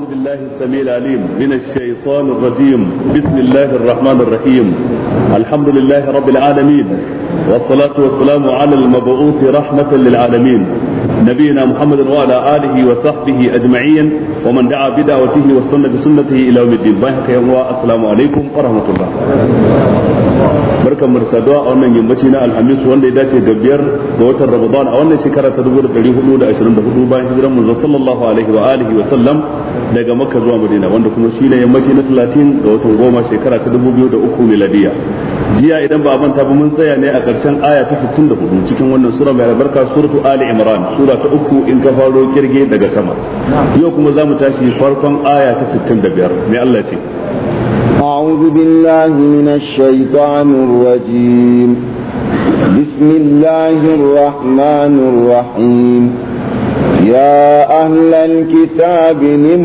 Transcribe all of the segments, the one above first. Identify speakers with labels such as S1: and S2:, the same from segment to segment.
S1: بالله السميع العليم من الشيطان الرجيم. بسم الله الرحمن الرحيم. الحمد لله رب العالمين، والصلاة والسلام على المبعوث رحمة للعالمين نبينا محمد وعلى آله وصحبه أجمعين ومن دعا بدعوته واستنى بسنته إلى يوم الدين. السلام عليكم ورحمة الله. barkan mu da saduwa a wannan yammaci na alhamis wanda ya dace ga 5 ga watan ramadan a wannan shekara ta 1424 bayan hijiran manzo sallallahu alaihi wa alihi wa sallam daga makka zuwa madina, wanda kuma shine yammaci na 30 ga watan goma shekara ta 2003 miladiya. jiya idan ba a manta ba mun tsaya ne a ƙarshen aya ta 64 cikin wannan sura mai albarka, suratu ali imran, sura ta 3 in ka faro kirge daga sama. yau kuma zamu tashi farkon aya ta 65. mai Allah ce:
S2: أعوذ بالله من الشيطان الرجيم. بسم الله الرحمن الرحيم. يا أهل الكتاب لم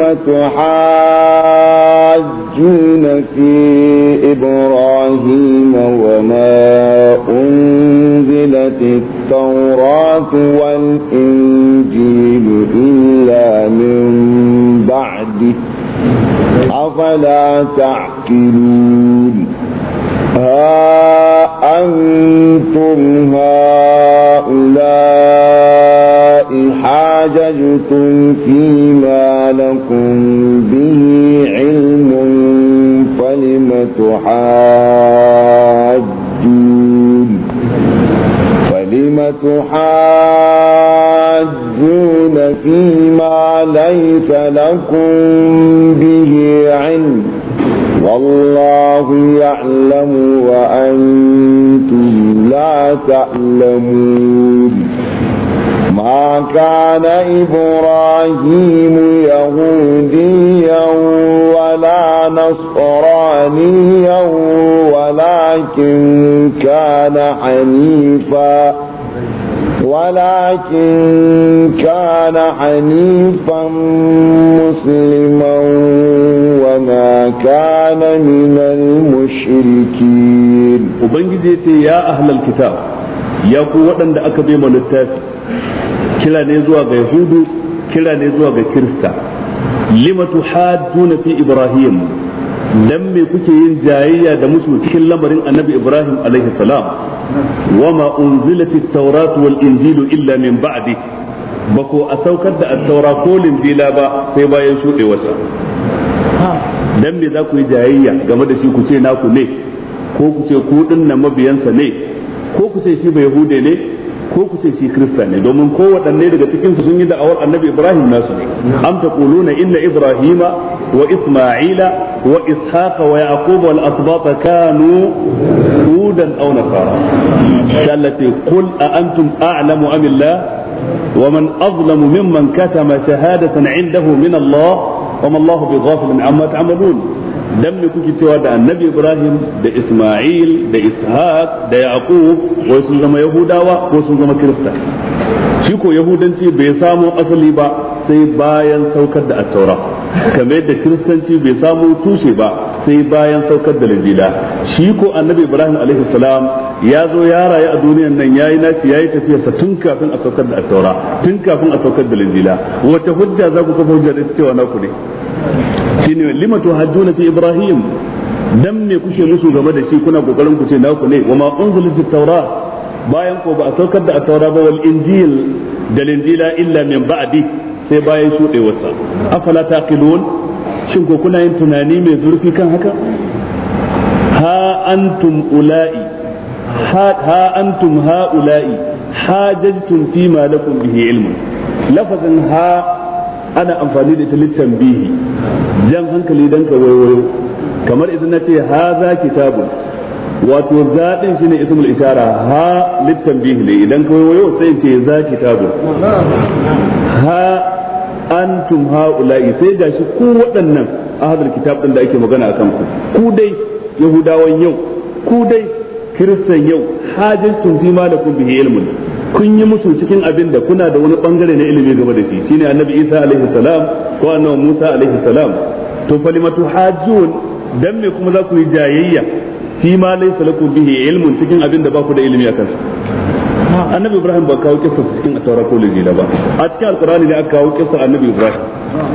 S2: تحاجون في إبراهيم وما أنزلت التوراة والإنجيل إلا من بعده أفلا تعقلون. ها أنتم هؤلاء حاججتم فيما لكم به علم فلم تحاجون فيما ليس لكم به علم والله يعلم وأنتم لا تعلمون. ما كان إبراهيم يهوديا ولا نصرانيا ولكن كان حنيفا مسلما وما كان من المشركين.
S1: وبنجي يا أهل الكتاب يا قوة عند أكبر من التافي kila ne zuwa ga yahudu, kila ne zuwa ga kirista. lima tuhajjuna fi ibrahim, dan me kuke yin jayayya da musu cikin lamarin annabi ibrahim alaihi salam? wama unzilati at-taurat wal injilu illa min ba'di, bako a saukar da at-taura ko linjila ba sai bayan shudewarsa. dan me za ku yi jayayya game da shi, ku ce naku ne, ko ku ce ku dinnan mabiyansa ne, ko ku ce shi ba yahude ne, ko ku ce shi krista ne? domin kowaɗanne daga cikin su sun yi da'awar annabi ibrahim nasu ne. am taquluna inna ibrahima wa isma'ila wa ishaqa wa yaquba wal asbata kanu hudan aw nasara. allati qul a antum a'lamu am illah wa man azlamu mimman katama shahadatan 'indahu min allah wa ma allah bighafilin amma ta'malun. dan me kuke cewa da annabi ibrahim da isma'il da ishaq da yaqub wai sun zama yahudawa ko sun zama kirista? shi ko yahudanci bai samo asali ba sai bayan saukar da at-taura, kamar yadda kiristanci bai samo tushe ba sai bayan saukar da injila. shi ko annabi ibrahim alaihi salam ya zo ya rayu a duniyar nan, yayi naci yayi tafiyarsa tun kafin a saukar da at-taura, tun kafin a saukar da injila. wata hujja za ku kafa hujja da cewa naku ne? shine lima tuhajjuna fi ibrahim, dan me kuke musu game da shi, kuna kokarin ku ce naku ne? wama unzilat at-taura, bayan ko ba a saukar da at-taura ba, wal injil da injila illa min ba'di, sai bayan shudewarsa. afala taqilun, shin ko kuna yin tunani mai zurfi kan haka? ha antum haula'i hajajtum fi ma lakum bihi ilmun. lafazin ha ana amfani da ita littanbihi, jan hankali dan ka wayo. kamar idan na ce haza kitabun, wato zaɗin shi ne ismul ishara, ha littanbihi ne, idan ka wayo sai ce za kitabun. ha antum haula'i, sai gashi ku waɗannan ahadul kitab din da ake magana akan ku dai yahudawan yau, ku dai kiristan yau, hajjatun fi ma lakum bihi ilmun, kun yi musu cikin abin da kuna da wani bangare na ilimi game da shi, shine annabi Isa alaihi salam ko annabi Musa alaihi salam. to falimatu hajjun, dan me kuma za ku yi jayayya fi ma laysa lakum bihi ilmun, cikin abin da ba ku da ilimi akan sa? annabi Ibrahim ba kawo kissa cikin at-Taurat ko Injila ba, a cikin Al-Qur'ani ne aka kawo kissa annabi Ibrahim.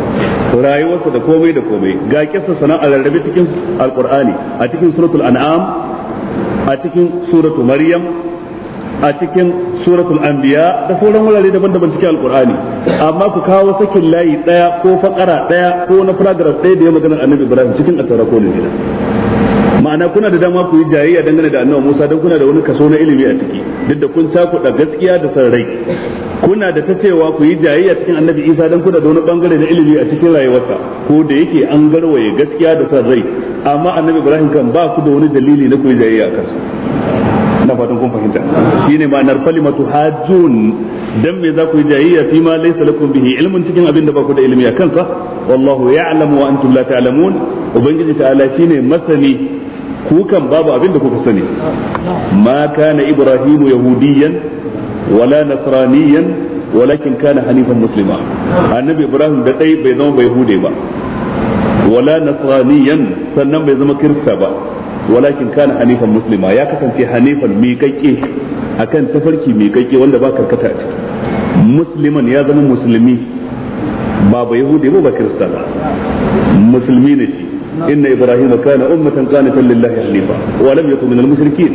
S1: rayuwarsa da komai da komai ga kissa sana a rarrabe cikin alqur'ani a cikin suratul an'am a cikin suratul maryam a cikin suratul anbiya da sauran wurare daban-daban cikin alqur'ani amma ku kawo sakin layi daya ko fakara daya ko na paragraph daya da ya magana annabi Ibrahim cikin at-Taura ko ne ma'ana kuna da dama ku yi jayayya dangane da annabi Musa dan kuna da wani kaso na ilimi a ciki duk da kun cakuɗa gaskiya da san rai kuna da ta cewa ku yi jayayya cikin annabi Isa dan kuna da wani bangare na ilimi a cikin rayuwarsa ko da yake an garwaye gaskiya da san rai amma annabi Ibrahim kan ba ku da wani dalili na ku yi jayayya a kansa ina fatan kun fahimta shine ma'anar kalimatu hajjun dan me za ku yi jayayya fi ma laysa lakum bihi ilmun cikin abin da ba ku da ilimi a kansa wallahu ya'lamu wa antum la ta'lamun ubangiji ta'ala shine masani ku kan babu abin da kuka sani ma kana ibrahimu yahudiyan wala nasraniyan walakin kana hanifan muslima annabi ibrahim da dai bai zama bai hude ba wala nasraniyan sannan bai zama kirista ba walakin kana hanifan muslima ya kasance hanifan miƙaƙƙe akan tafarki miƙaƙƙe wanda ba karkata a ciki musliman ya zama musulmi ba ba yahudi ba kirista ba musulmi ne shi inna ibrahima kana ummatan qanitan lillahi hanifa wa lam yakun minal mushrikeen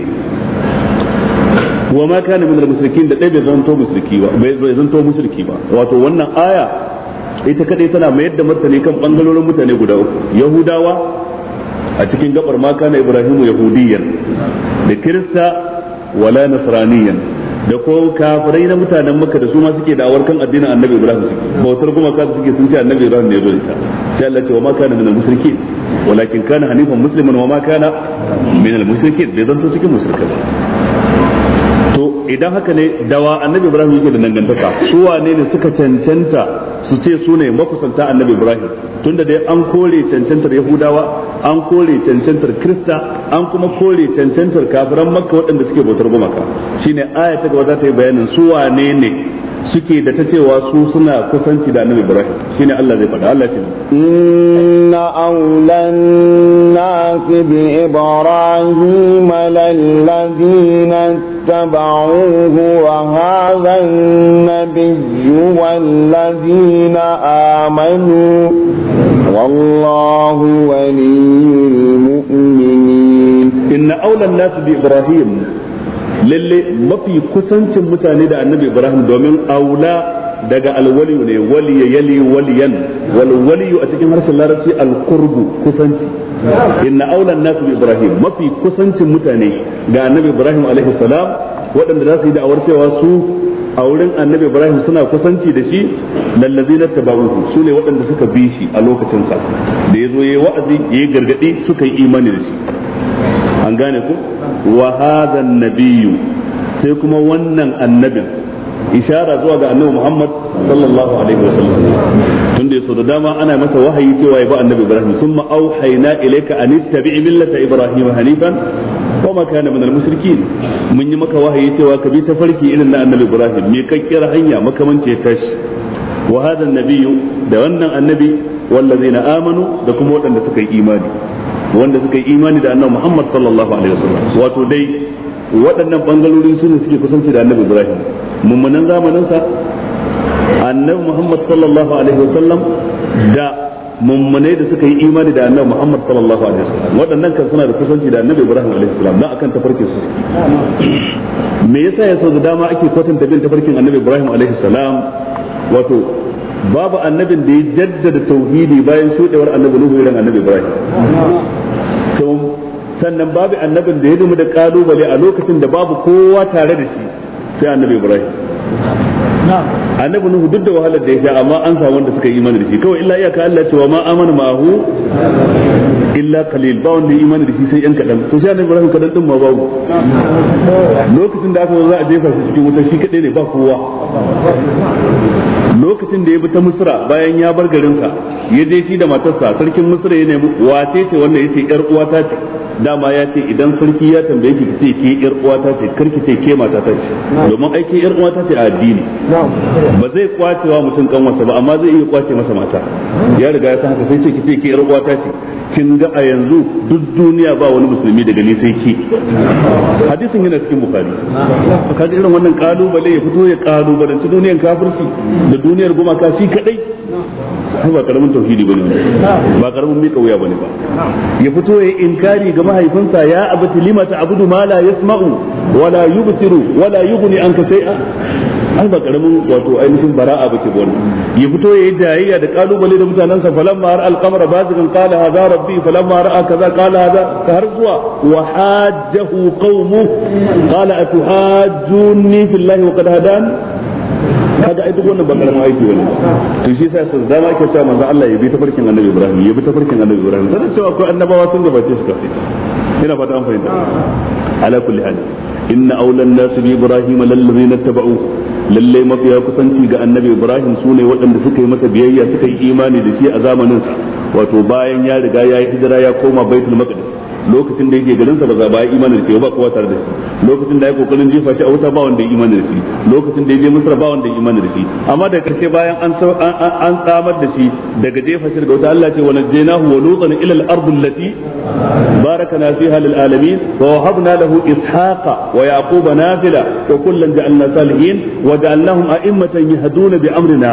S1: wa ma kana minal mushrikeen da dai bai zanto mushriki ba wato wannan aya ita kadai tana mayar da martani kan bangarorin mutane guda uku yahudawa a cikin gabar ma kana ibrahimu yahudiyan da kirista wala nasraniyan da ko kafirai na mutanen makka da su ma suke da'awar kan addinin annabi ibrahim suke bautar kuma ka suke sun ce annabi ibrahim ne ya zo da ita sai Allah ce wa ma kana minal mushrikeen walakin kana hanifan musliman wa ma kana minal mushrikeen bai zanto cikin mushrikai ba to idan haka ne dawa annabi ibrahim yake da dangantaka su wane ne suka cancanta su ce su ne makusanta annabi ibrahim tunda dai an kore cancantar yahudawa an kore cancantar krista an kuma kore cancantar kafiran makka waɗanda suke bautar gumaka shine aya ta gaba za ta yi bayanin su wane ne suke da ta cewa su suna kusanci da annabi ibrahim shine Allah zai faɗa Allah ce
S2: inna awlan nas bi ibrahim lalladhina اتبعوه وهذا النبي والذين آمنوا والله ولي المؤمنين
S1: إن أولى الناس بإبراهيم lalle mafi kusancin mutane da annabi ibrahim domin aula daga alwaliyu ne waliya yali waliyan wal waliyu a cikin harshen larabci alqurbu kusanci inna aula an-nas bi ibrahim mafi kusancin mutane ga annabi ibrahim alaihi salam waɗanda za su yi da'awar cewa su a wurin annabi ibrahim suna kusanci da shi lallazina tabauhu su ne waɗanda suka bi shi a lokacin sa da yazo yayi wa'azi yayi gargadi suka yi imani da shi an gane ku wa hadha an-nabiyyu sai kuma wannan annabin ishara zuwa ga annabi Muhammad sallallahu alaihi wasallam tunda yaso da dama ana masa wahayi cewa ya ba annabi Ibrahim thumma auhayna ilayka an ittabi' millata Ibrahim hanifan wa ma kana minal mushrikeen mun yi maka wahayi cewa ka bi tafarki irin na annabi Ibrahim me kakkiyar hanya makamanci ya tashi wa hadha an-nabiyyu da wannan annabi wallazina amanu da kuma waɗanda suka yi imani wanda suka yi imani da annabi Muhammad sallallahu alaihi wasallam wato dai waɗannan bangalori su ne suke kusanci da annabi Ibrahim mummunan zamaninsa annabi Muhammad sallallahu alaihi wasallam da mummunai da suka yi imani da annabi Muhammad sallallahu alaihi wasallam waɗannan kan suna da kusanci da annabi Ibrahim alaihi salam dan akan tafarkin su me yasa ya so da dama ake kwatanta bin tafarkin annabi Ibrahim alaihi salam wato babu annabin da ya jaddada tauhidi bayan shudewar annabi Nuhu irin annabi Ibrahim sannan babu annabin da ya dumu da kalubale a lokacin da babu kowa tare da shi sai annabi Ibrahim annabi Nuhu duk da wahalar da ya sha amma an samu wanda suka yi imani da shi kawai illa iyaka Allah ce wa ma amana ma'ahu illa qalil ba wanda imani da shi sai yan kadan to sai annabi Ibrahim kadan din ma babu lokacin da aka zo za a jefa shi cikin wuta shi kadai ne ba kowa lokacin da ya bi ta Misra bayan ya bar garinsa ya je shi da matarsa sarkin Misra ya nemi wace ce wannan yace yar uwata ce dama ya ce idan sarki ya tambaye ki ce ke yar uwata ce karki ce ke mata ta ce domin ai ke yar uwata ce a addini ba zai kwacewa mutum kanwarsa ba amma zai iya kwace masa mata ya riga ya san haka sai ce ki ce ke yar uwata ce kin ga a yanzu duk duniya ba wani musulmi daga ni sai ke hadisin yana cikin bukhari kaga irin wannan kalubale ya fito ya kalubalanci duniyar kafirci da duniyar gumaka shi kadai ba karamin tauhidi bane ba karamin mika wuya bane ba ya fito ya inkari ga mahaifinsa ya abati lima ta'budu ma la yasma'u wala yubsiru wala yughni anka shay'a an ba karamin wato ainihin bara'a bace ba wannan ya fito ya yi jayayya da kalubale da mutanansa falamma ra'a al-qamara bazigan qala hadha rabbi falamma ra'a kaza qala hadha har zuwa wa hajjahu qaumu qala atuhajjuni fillahi wa qad hadan kaga ai duk wannan ba karamin aiki bane to shi yasa sai zama ake cewa manzo Allah ya bi ta farkin Annabi Ibrahim ya bi ta farkin Annabi Ibrahim sai cewa akwai annabawa sun gabace su kafin ina fata an fahimta ala kulli hal inna awlan nas bi Ibrahim lallazina tabauhu lalle mafiya kusanci ga Annabi Ibrahim sune waɗanda suka yi masa biyayya suka yi imani da shi a zamanin sa wato bayan ya riga ya yi hijira ya koma Baitul Maqdis lokacin da yake garin sa ba za ba imani da shi ba kowa tare da shi lokacin da ya kokarin jefa shi a wuta ba wanda ya imani da shi lokacin da ya je Misra ba wanda ya imani da shi amma da karshe bayan an tsamar da shi daga jefa shi daga wuta Allah ce wa najjaynahu wa lutan ila al-ard allati barakana fiha lil alamin wa wahabna lahu ishaqa wa yaquba nafila wa kullan ja'alna salihin wa ja'alnahum a'immatan yahduna bi amrina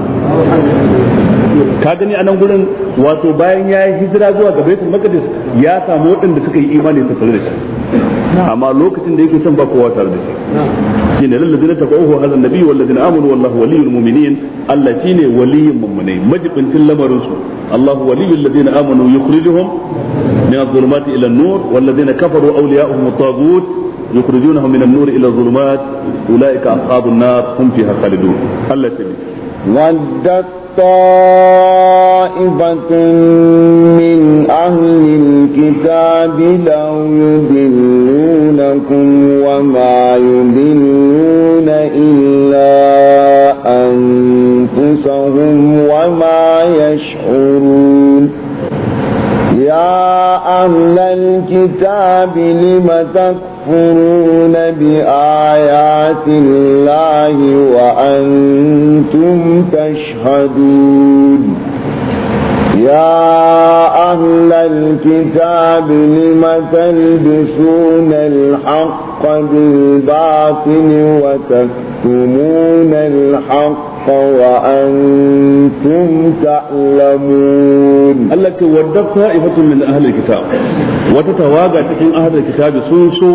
S1: ka gani a nan gurin wato bayan ya yi hijira zuwa ga Baitul Maqdis ya samu waɗanda suka yi imani ta tare da shi amma lokacin da yake son ba kowa tare da shi shine lallazina tabauhu hadha an-nabiy wallazina amanu wallahu waliyul mu'minin Allah shine waliyin mu'minai majibincin lamarin su Allah waliyul ladina amanu yukhrijuhum min adh-dhulumati ila an-nur wallazina kafaru awliya'uhum at-taghut yukhrijunahum min an-nur ila adh-dhulumat ulaika ashabun nar hum fiha khalidun Allah shine
S2: ودت طائفة من أهل الكتاب لو يضلونكم وما يضلون إلا أنفسهم وما يشعرون يا أهل الكتاب لم تكفرون بآيات الله وأنتم تشهدون يا أهل الكتاب لم تلبسون الحق بالباطل وتكتمون الحق وأنتم تعلمون
S1: التي ودت طائفة من أهل الكتاب وتتواجع تكين أهل الكتاب سنسو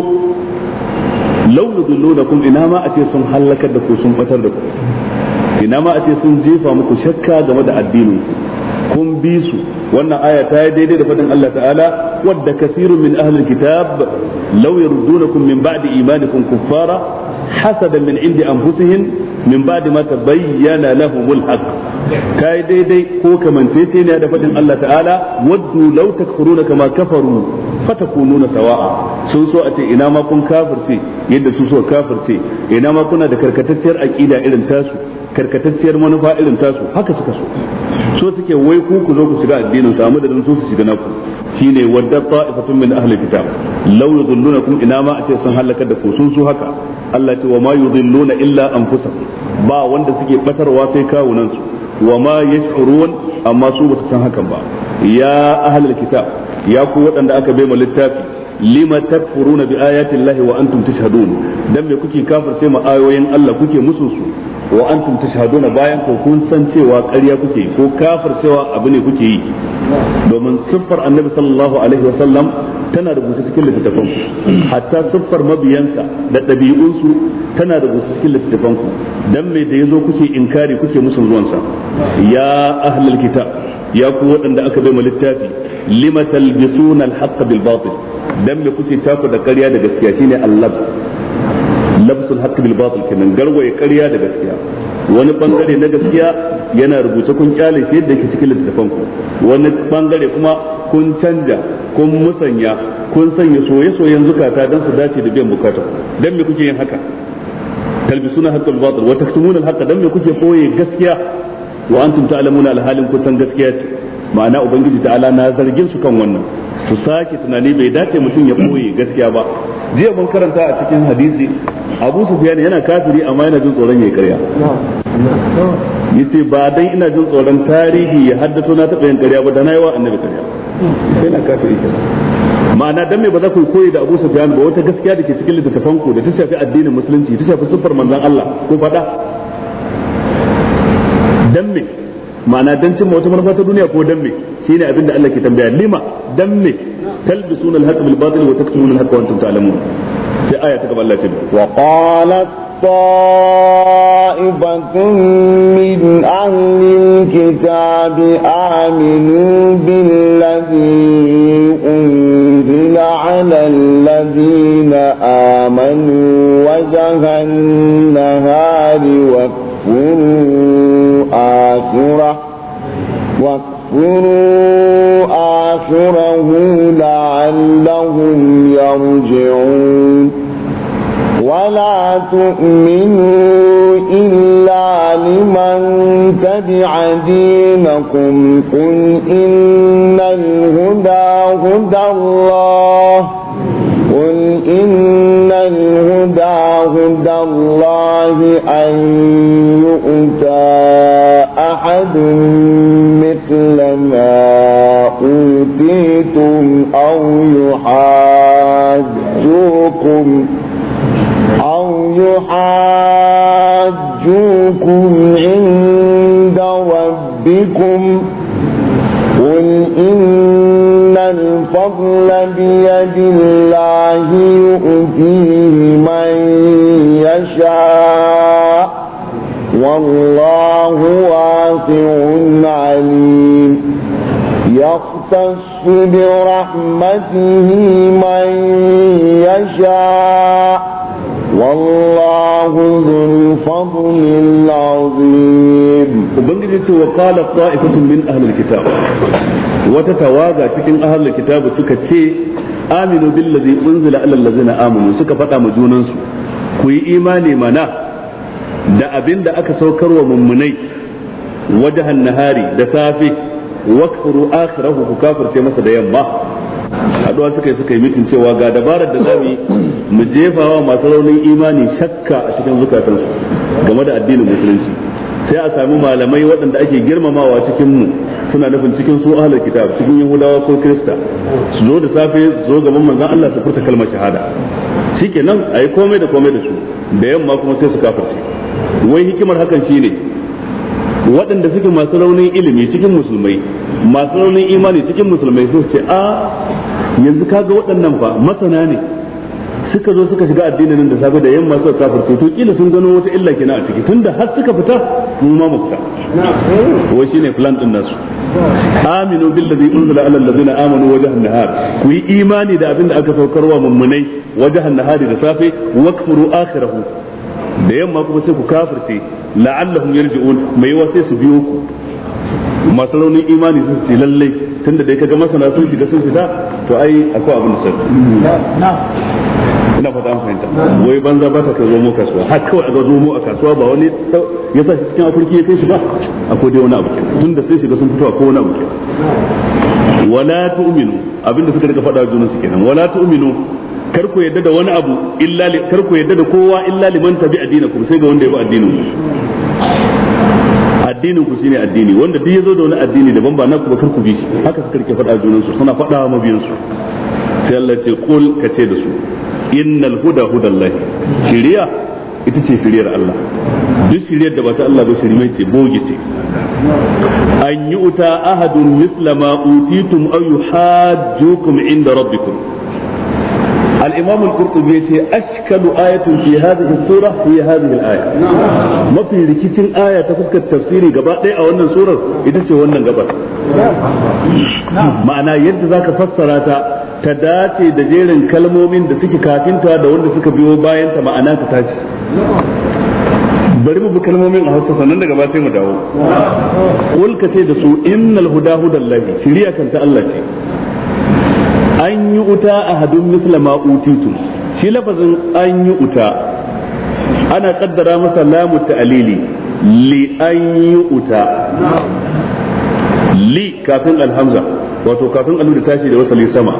S1: لو يضلونكم إنما أتي سن حلك دكو سن فتر دكو إنما أتي سن جيفا مكو شكا جمد الدين كن بيسو وأن آية تايدي دي فدن الله تعالى ود كثير من أهل الكتاب لو يردونكم من بعد إيمانكم كفارا حسدا من عند أنفسهم min ba'di ma tabayyana lahumul haqq kai daidai ko kamancece ne da fadin Allah ta'ala waddu law takfuruna kama kafaru fatakununa sawa'a sun so a ce ina ma kun kafirce yadda su so kafirce ina ma kuna da karkatacciyar aqida irin tasu karkatacciyar manufa irin tasu haka suka so suke wai ku zo ku shiga addinin su amma da su shiga naku shine wadda ta'ifatun min ahli kitab law yudillunakum ina ma a ce sun halaka da ku sun so haka Allah ce wa ma yudilluna illa anfusahum ba wanda suke batarwa sai kawunan su wa ma yash'urun amma su ba su san hakan ba ya ahlul kitab ya ku waɗanda aka bai mu littafi lima takfuruna bi ayati llahi wa antum tashhadun dan me kuke kafirce ma ayoyin Allah kuke musu su wa antum tashhaduna bayan ko kun san cewa ƙarya kuke ko kafircewa abu ne kuke yi domin siffar annabi sallallahu alaihi wa sallam tana rubuce cikin littattafan ku hatta siffar mabiyansa da ɗabi'unsu tana rubuce cikin littattafan ku dan me da yazo kuke inkari kuke musu ruwansa ya ahlul kitab ya ku waɗanda aka bai mu littafi lima talbisuna al-haqq bil batil dan me kuke taku da ƙarya da gaskiya shine Allah labsul haqq bil batil kenan garwaye ƙarya da gaskiya wani bangare na gaskiya yana rubuce kun kyale shi yadda yake cikin littattafan ku wani bangare kuma kun canja kun musanya kun sanya soye-soyen zukata dan su dace da biyan bukata dan me kuke yin haka talbisuna haqqal batil wa taktumuna al-haqq dan me kuke koye gaskiya wa antum ta'lamuna al-halin kutan gaskiya ce ma'ana ubangiji ta'ala na zargin su kan wannan su sake tunani bai dace mutum ya koye gaskiya ba jiya mun karanta a cikin hadisi Abu Sufyan yana kafiri amma yana jin tsoron yayi ƙarya yace ba dan ina jin tsoron tarihi ya haddato na taɓa yin ƙarya ba da nayi wa annabi ƙarya sai na kafiri kenan ma'ana dan me ba za ku koyi da Abu Sufyan ba wata gaskiya da ke cikin littattafan ku da ta shafi addinin musulunci ta shafi siffar manzon Allah ko faɗa dan me ma'ana dan cimma wata manufa ta duniya ko dan me shine abin da Allah ke tambaya lima dan me talbisuna al-haqq bil batil wa taktumuna al-haqq wa antum ta'lamun sai aya ta gaba Allah ce
S2: wa qalat طائفة من أهل الكتاب آمنوا بالذي أنزل على الذين آمنوا وجه النهار واكفروا آخره لعلهم يرجعون ولا تؤمنوا إلا لمن تبع دينكم قل إن الهدى هدى الله أن يؤتى أحد مثل ما أوتيتم أو يحاجوكم عند ربكم قل إن الفضل بيد الله يؤتيه من يشاء والله واسع عليم يختص برحمته من يشاء والله ذو الفضل العظيم
S1: ubangiji ce wa qala ta'ifatun min ahli alkitab wata tawaga cikin ahli alkitab suka ce aminu billazi unzila ala allazina amanu suka faɗa ma junan su ku yi imani mana da abinda aka saukarwa mummunai wajhan nahari da safe wakfuru akhirahu ku kafirce masa da yamma haduwa suka yi mitin cewa ga dabarar da zamu mu jefawa masu raunin imani shakka a cikin zukatansu game da addinin musulunci sai a sami malamai waɗanda ake girmamawa cikin mu suna nufin cikin su ahlul kitab cikin yahudawa ko krista su zo da safe su zo gaban manzon Allah su furta kalmar shahada shikenan ayi komai da komai da su da yamma kuma sai su kafirce wai hikimar hakan shine waɗanda suke masu raunin ilimi cikin musulmai masu raunin imani cikin musulmai su ce a yanzu kaga waɗannan fa masana ne suka zo suka shiga addinin nan da safe da yamma suka kafirce to kila sun gano wata illa kenan a ciki tunda har suka fita mu ma mu fita wai shine plan din nasu aminu billazi unzila ala allazina amanu wajhan nahar ku yi imani da abin da aka saukarwa mummunai wajhan nahari da safe wakfuru akhirahu da yamma kuma sai ku kafirce la'allahum yarji'un mai yawa sai su biyo ku masu raunin imani sun ce lalle tunda dai kaga masana sun shiga sun fita to ai akwai abin da sai ina fata an fahimta wai banza ba ta zo mu kasuwa har kawai a ga zo mu a kasuwa ba wani ya sa shi cikin afurki ya kai shi ba akwai dai wani abu kenan tunda sai shiga sun fito akwai wani abu kenan wala tu'minu abinda suka rika faɗa junansu kenan wala tu'minu kar ku yadda da wani abu illa kar ku yadda da kowa illa liman tabi addinakum sai ga wanda ya bi addinin ku addinin ku shine addini wanda duk yazo da wani addini daban ba naku ba kar ku bi shi haka suka rike faɗa junansu suna faɗa mabiyan su sai Allah ya ce qul kace da su innal huda hudallahi shiriya ita ce shiriyar Allah duk shiriyar da ba ta Allah ba shirme ce boge ce an yi uta ahadun misla ma utitum aw yuhajjukum inda rabbikum الإمام القرطبي أشكل آية في هذه السورة هي هذه الآية ما في ركيتين آية تفسك التفسيري قبات أو أن السورة إذا سوى أن قبات معنى يد ذاك فسرات تداتي دجيل كلمومين دسك كاتنتا دون دسك بيو باين تمعنا تتاشي bari mu bi kalmomin a Hausa sannan daga ba sai mu dawo kul kace da su innal huda hudallahi shiriya kan ta Allah ce an yi uta ahadun misla ma utitum shi lafazin an yi uta ana kaddara masa lamu ta'lili li an yi uta li kafin alhamza wato kafin alu da tashi da wasali sama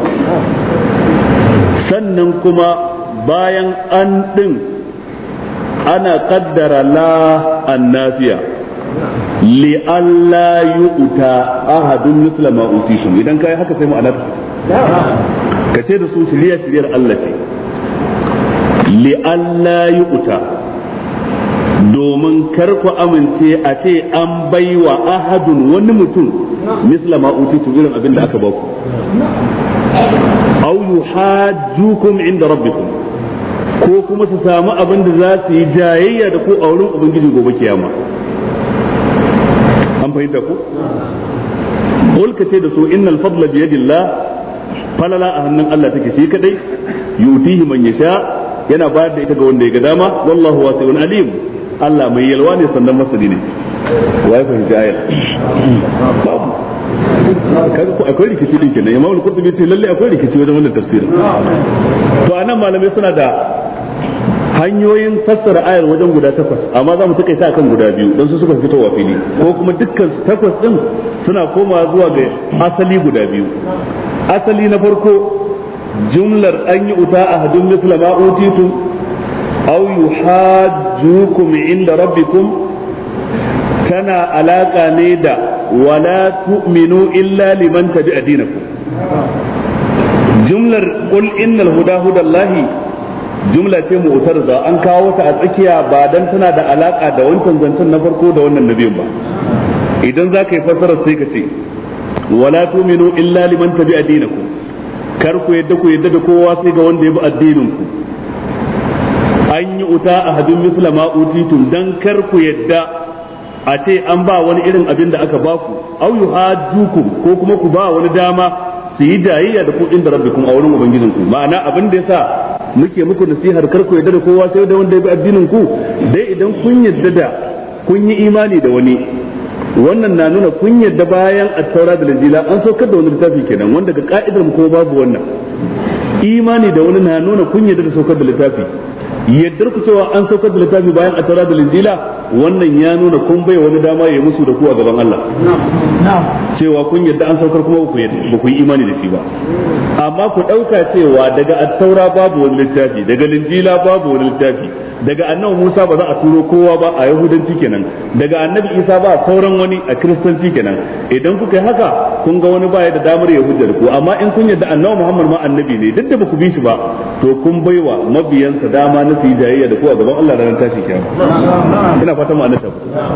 S1: sannan kuma bayan an din ana kaddara la annafiya li alla yu'ta ahadun misla ma utitum idan kai haka sai ma'ana ka ce da su shiryar Allah ce li alla yu'ta domin kar ku amince a ce an baiwa ahadun wani mutum misla ma utitu irin abin da aka ba ku aw yuhajjukum inda rabbikum ko kuma su samu abin da za su yi jayayya da ku a wurin ubangiji gobe kiyama. An fahimta ku? Qul ka ce da su innal fadla bi yadillah, falala a hannun Allah take shi kadai, yutihi man yasha, yana bayar da ita ga wanda ya ga dama, wallahu wasi'un alim. Allah mai yalwa ne sannan masani ne. Wai fahimci ayar. Kaga ko akwai rikici din kenan, Imam al-Qurtubi ce lalle akwai rikici wajen wannan tafsirin. To anan malamai suna da hanyoyin fassara ayar wajen guda 8, amma za mu takaita akan guda 2 don su suka fito wa fili, ko kuma dukkan 8 din suna komawa zuwa ga asali guda 2. Asali na farko jumlar an yi uta ahadun misla ma utitu aw yuhajjukum inda rabbikum tana alaka ne da wala tu'minu illa liman tabi'a dinakum. Jumlar qul innal huda hudallahi jumla ce mu'tarza, an kawo ta a tsakiya ba dan tana da alaka da wancan zancen na farko da wannan nabiyin ba. Idan za ka yi fassara sai ka ce wala tu'minu illa liman tabi'a dinakum, kar ku yadda da kowa sai ga wanda ya bi addinin ku. An yi uta ahadun misla ma utitum, dan kar ku yadda a ce an ba wani irin abin da aka ba ku, au yuhajjukum ko kuma ku ba wani dama su yi jayayya da ku inda rabbikum a wurin ubangijin ku. Ma'ana abin da yasa muke muku nasihar kar ku yadda da kowa sai da wanda ya bi addinin ku, dai idan kun yadda da kun yi imani da wani, wannan na nuna kun yadda bayan at-taura da injila an saukar da wani littafi kenan, wanda ga ka'idar mu ko babu wannan. Imani da wani na nuna kun yadda da saukar da littafi, yaddar ku cewa an saukar da littafi bayan at-taura da injila, wannan ya nuna kun bai wani dama ya musu da ku a gaban Allah. Cewa kun yadda an saukar kuma ba ku yi imani da shi ba. Amma ku ɗauka cewa daga at-taura babu wani littafi, daga injila babu wani littafi, daga annabi Musa ba za a turo kowa ba a yahudanci kenan, daga annabi Isa ba sauran wani a kiristanci kenan. Idan kuka yi haka kun ga wani baya da damar ya hujjar ku, amma in kun yadda annabi Muhammad ma annabi ne duk da ba ku bi shi ba, to kun baiwa mabiyansa dama na su yi jayayya da ku a gaban Allah ranar tashi kiyama. Ina fata ma'ana ta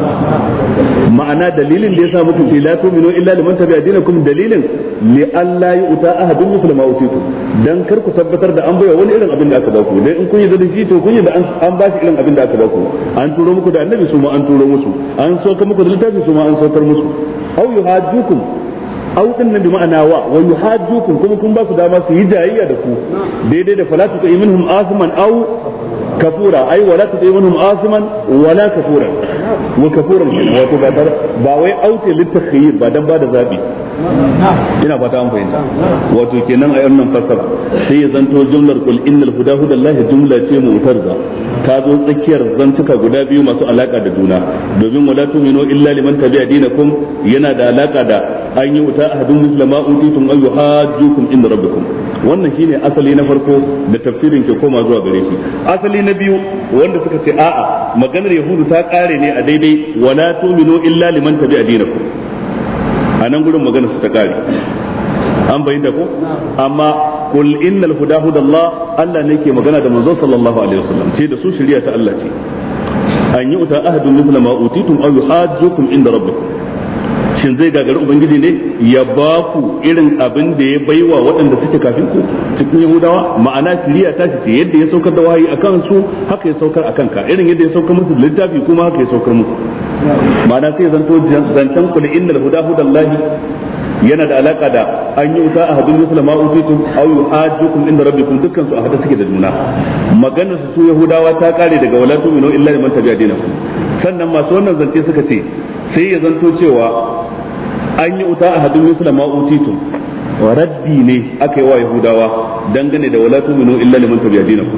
S1: ma'ana dalilin da yasa muku ce la tu'minu illa liman tabi'a dinakum, dalilin li alla yu'ta ahadun mithla ma utitu, dan kar ku tabbatar da an baiwa wani irin abin da aka ba ku. Dan in kun yi da shi to kun yi da an ba shi irin abin da aka ba ku. An turo muku da annabi, su ma an turo musu, an saukar muku da littafi, su ma an saukar musu. Aw yuhajjukum, aw din nan bi ma'ana wa yuhajjukum, kuma kun ba su dama su yi jayayya da ku daidai da falatu ta minhum asman aw kafura, ai wala ta minhum asman wala kafura wa kafuran, wato ba wai aute litakhayyir ba dan ba da zabi. Ina fata an fahimta. Wato kenan a yannan fassara sai ya zanto jumlar qul innal huda hudallahi jumla ce mu'tarza, ta zo tsakiyar zantuka guda biyu masu alaka da juna, domin wala tu'minu illa liman tabi'a dinakum yana da alaka da an yi wuta ahadun muslima utitum ay yuhajjukum inda rabbikum. Wannan shine asali na farko da tafsirin ke koma zuwa gare shi. Asali na biyu wanda suka ce a'a maganar yahudu ta kare ne a daidai wala tu'minu illa liman tabi'a dinakum, a nan gurin magana su ta kare. An bayyana ko? Amma kul innal huda hudallah, Allah ne ke magana da manzo sallallahu alaihi wasallam, ce da su shari'a ta Allah ce. An yi uta ahadun mithla ma utitum aw yuhajjukum inda rabbikum. Shin zai gagari ubangiji ne ya ba ku irin abin da ya baiwa waɗanda suke kafin ku cikin Yahudawa? Ma'ana shari'a ta ce yadda ya saukar da wahayi akan su haka ya saukar akan ka, irin yadda ya saukar musu littafi kuma haka ya saukar muku. Ma'ana sai zanto zancen kul innal huda hudallahi yana da alaka da an yi wuta ahadun muslima utitum aw yuhajjukum inda rabbikum, dukkan su a hada suke da juna. Maganar su Yahudawa ta kare daga wala tu'minu illa liman tabi'a dinakum. Sannan masu wannan zance suka ce sai ya zanto cewa an yi wuta ahadun muslima utitum raddi ne aka yi wa Yahudawa dangane da wala tu'minu illa liman tabi'a dinakum.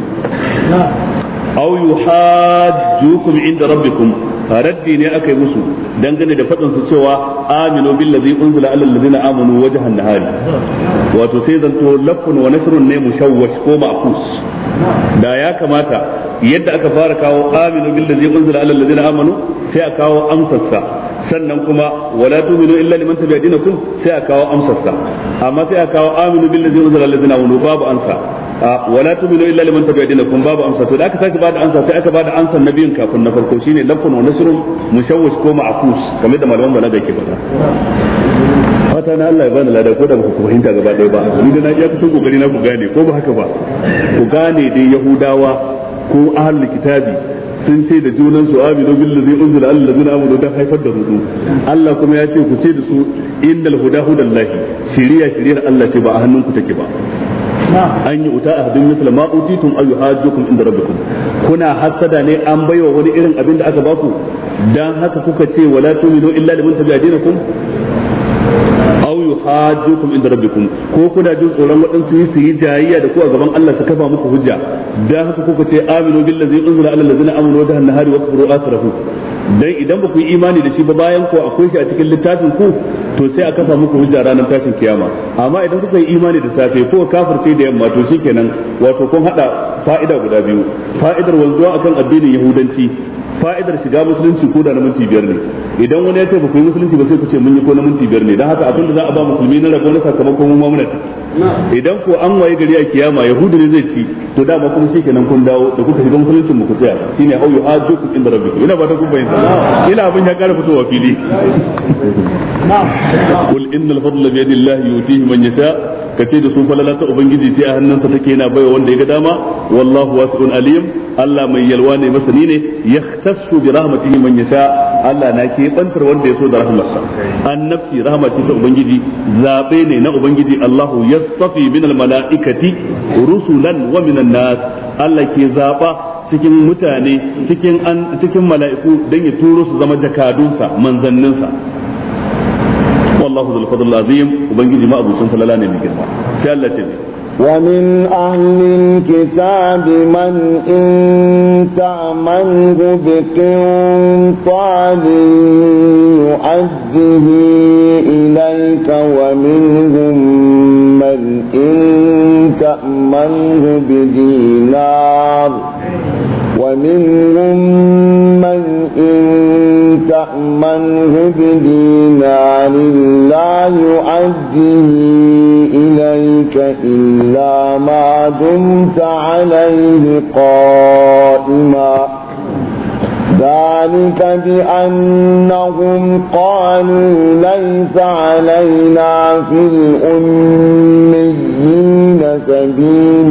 S1: Aw yuhajjukum inda rabbikum, raddi ne aka yi musu dangane da faɗin su cewa aminu billazi unzila alal ladina amanu wajhan nahari. Wato sai zanto lafun wa nasrun ne mushawwash ko ma'kus. Da ya kamata yadda aka fara kawo aminu billazi unzila alal ladina amanu sai a kawo amsarsa, sannan kuma wala tu'minu illa liman tabi'a dinakum sai a kawo amsarsa, amma sai a kawo aminu billazi unzila alal ladina amanu babu amsa. wala tu'minu illa liman tabi'a dinakum babu amsa to da aka tashi bada amsa sai aka bada amsa nabiyin kafin na farko shine lafun wa nasrun mushawwish ko ma'kus kamar da malaman balaga ke faɗa fata na Allah ya bani lada ko da ba ku fahimta gaba ɗaya ba ni da na iya kusan kokari na ku gane ko ba haka ba ku gane dai yahudawa ko ahlul kitabi sun ce da junan su aminu billazi unzila alal ladina amanu dan haifar da rudu Allah kuma ya ce ku ce da su innal huda hudallahi shiriyar Allah ce ba a hannunku take ba an yi uta ahadin misla ma utitum ay yuhajjukum inda rabbikum kuna hasada ne an baiwa wani irin abin da aka baku dan haka kuka ce wala tu'minu illa liman tabi'a dinakum aw yuhajjukum inda rabbikum ko kuna jin tsoron wadansu su yi jayayya da ku a gaban Allah su kafa muku hujja dan haka kuka ce aminu billazi unzila alal ladina amanu wa nahari wa kufru asrafu dan idan ba ku yi imani da shi ba bayan ko akwai shi a cikin littafin ku to sai a kafa muku hujja ranar tashin kiyama amma idan kuka yi imani da safe ko kafirce da yamma to shikenan wato kun hada fa'ida guda biyu fa'idar wanzuwa akan addinin yahudanci fa'idar shiga musulunci ko da na minti 5 ne idan wani ya ce ba ku yi musulunci ba sai ku ce mun yi ko na minti 5 ne dan haka abin da za a ba musulmi na rabo na sakamakon mu muna idan ko an waye gari a kiyama yahudu ne zai ci to dama kuma shikenan kun dawo da kuka shiga musuluncin ku tsaya shine au yu'ajukum inda rabbikum ina ba ta kun bayyana ina abin ya kara fitowa fili qul innal fadla bi yadillahi yutihi man yasha kace da su falala ta ubangiji sai a hannunsa take yana baiwa wanda ya ga dama wallahu wasi'un alim Allah mai yalwa ne masani ne yahtassu bi rahmatihi man yasha Allah na ke bantar wanda ya so da rahmarsa annabci rahmati ta ubangiji zabe ne na ubangiji Allahu yastafi min almalaikati rusulan wa min nas Allah ke zaba cikin mutane cikin mala'iku dan ya turo su zama jakadunsa manzanninsa wallahu dhul fadl azim ubangiji ma abucin falala ne mai girma sai Allah ce
S2: ومن أهل الكتاب من إن تأمنه بقنطار يؤده إليك ومنهم من إن تأمنه بدينار ومنهم من إن تأمنه بدينار لا يؤديه إليك إلا ما دمت عليه قائما ذلك بأنهم قالوا ليس علينا في الأميين سبيل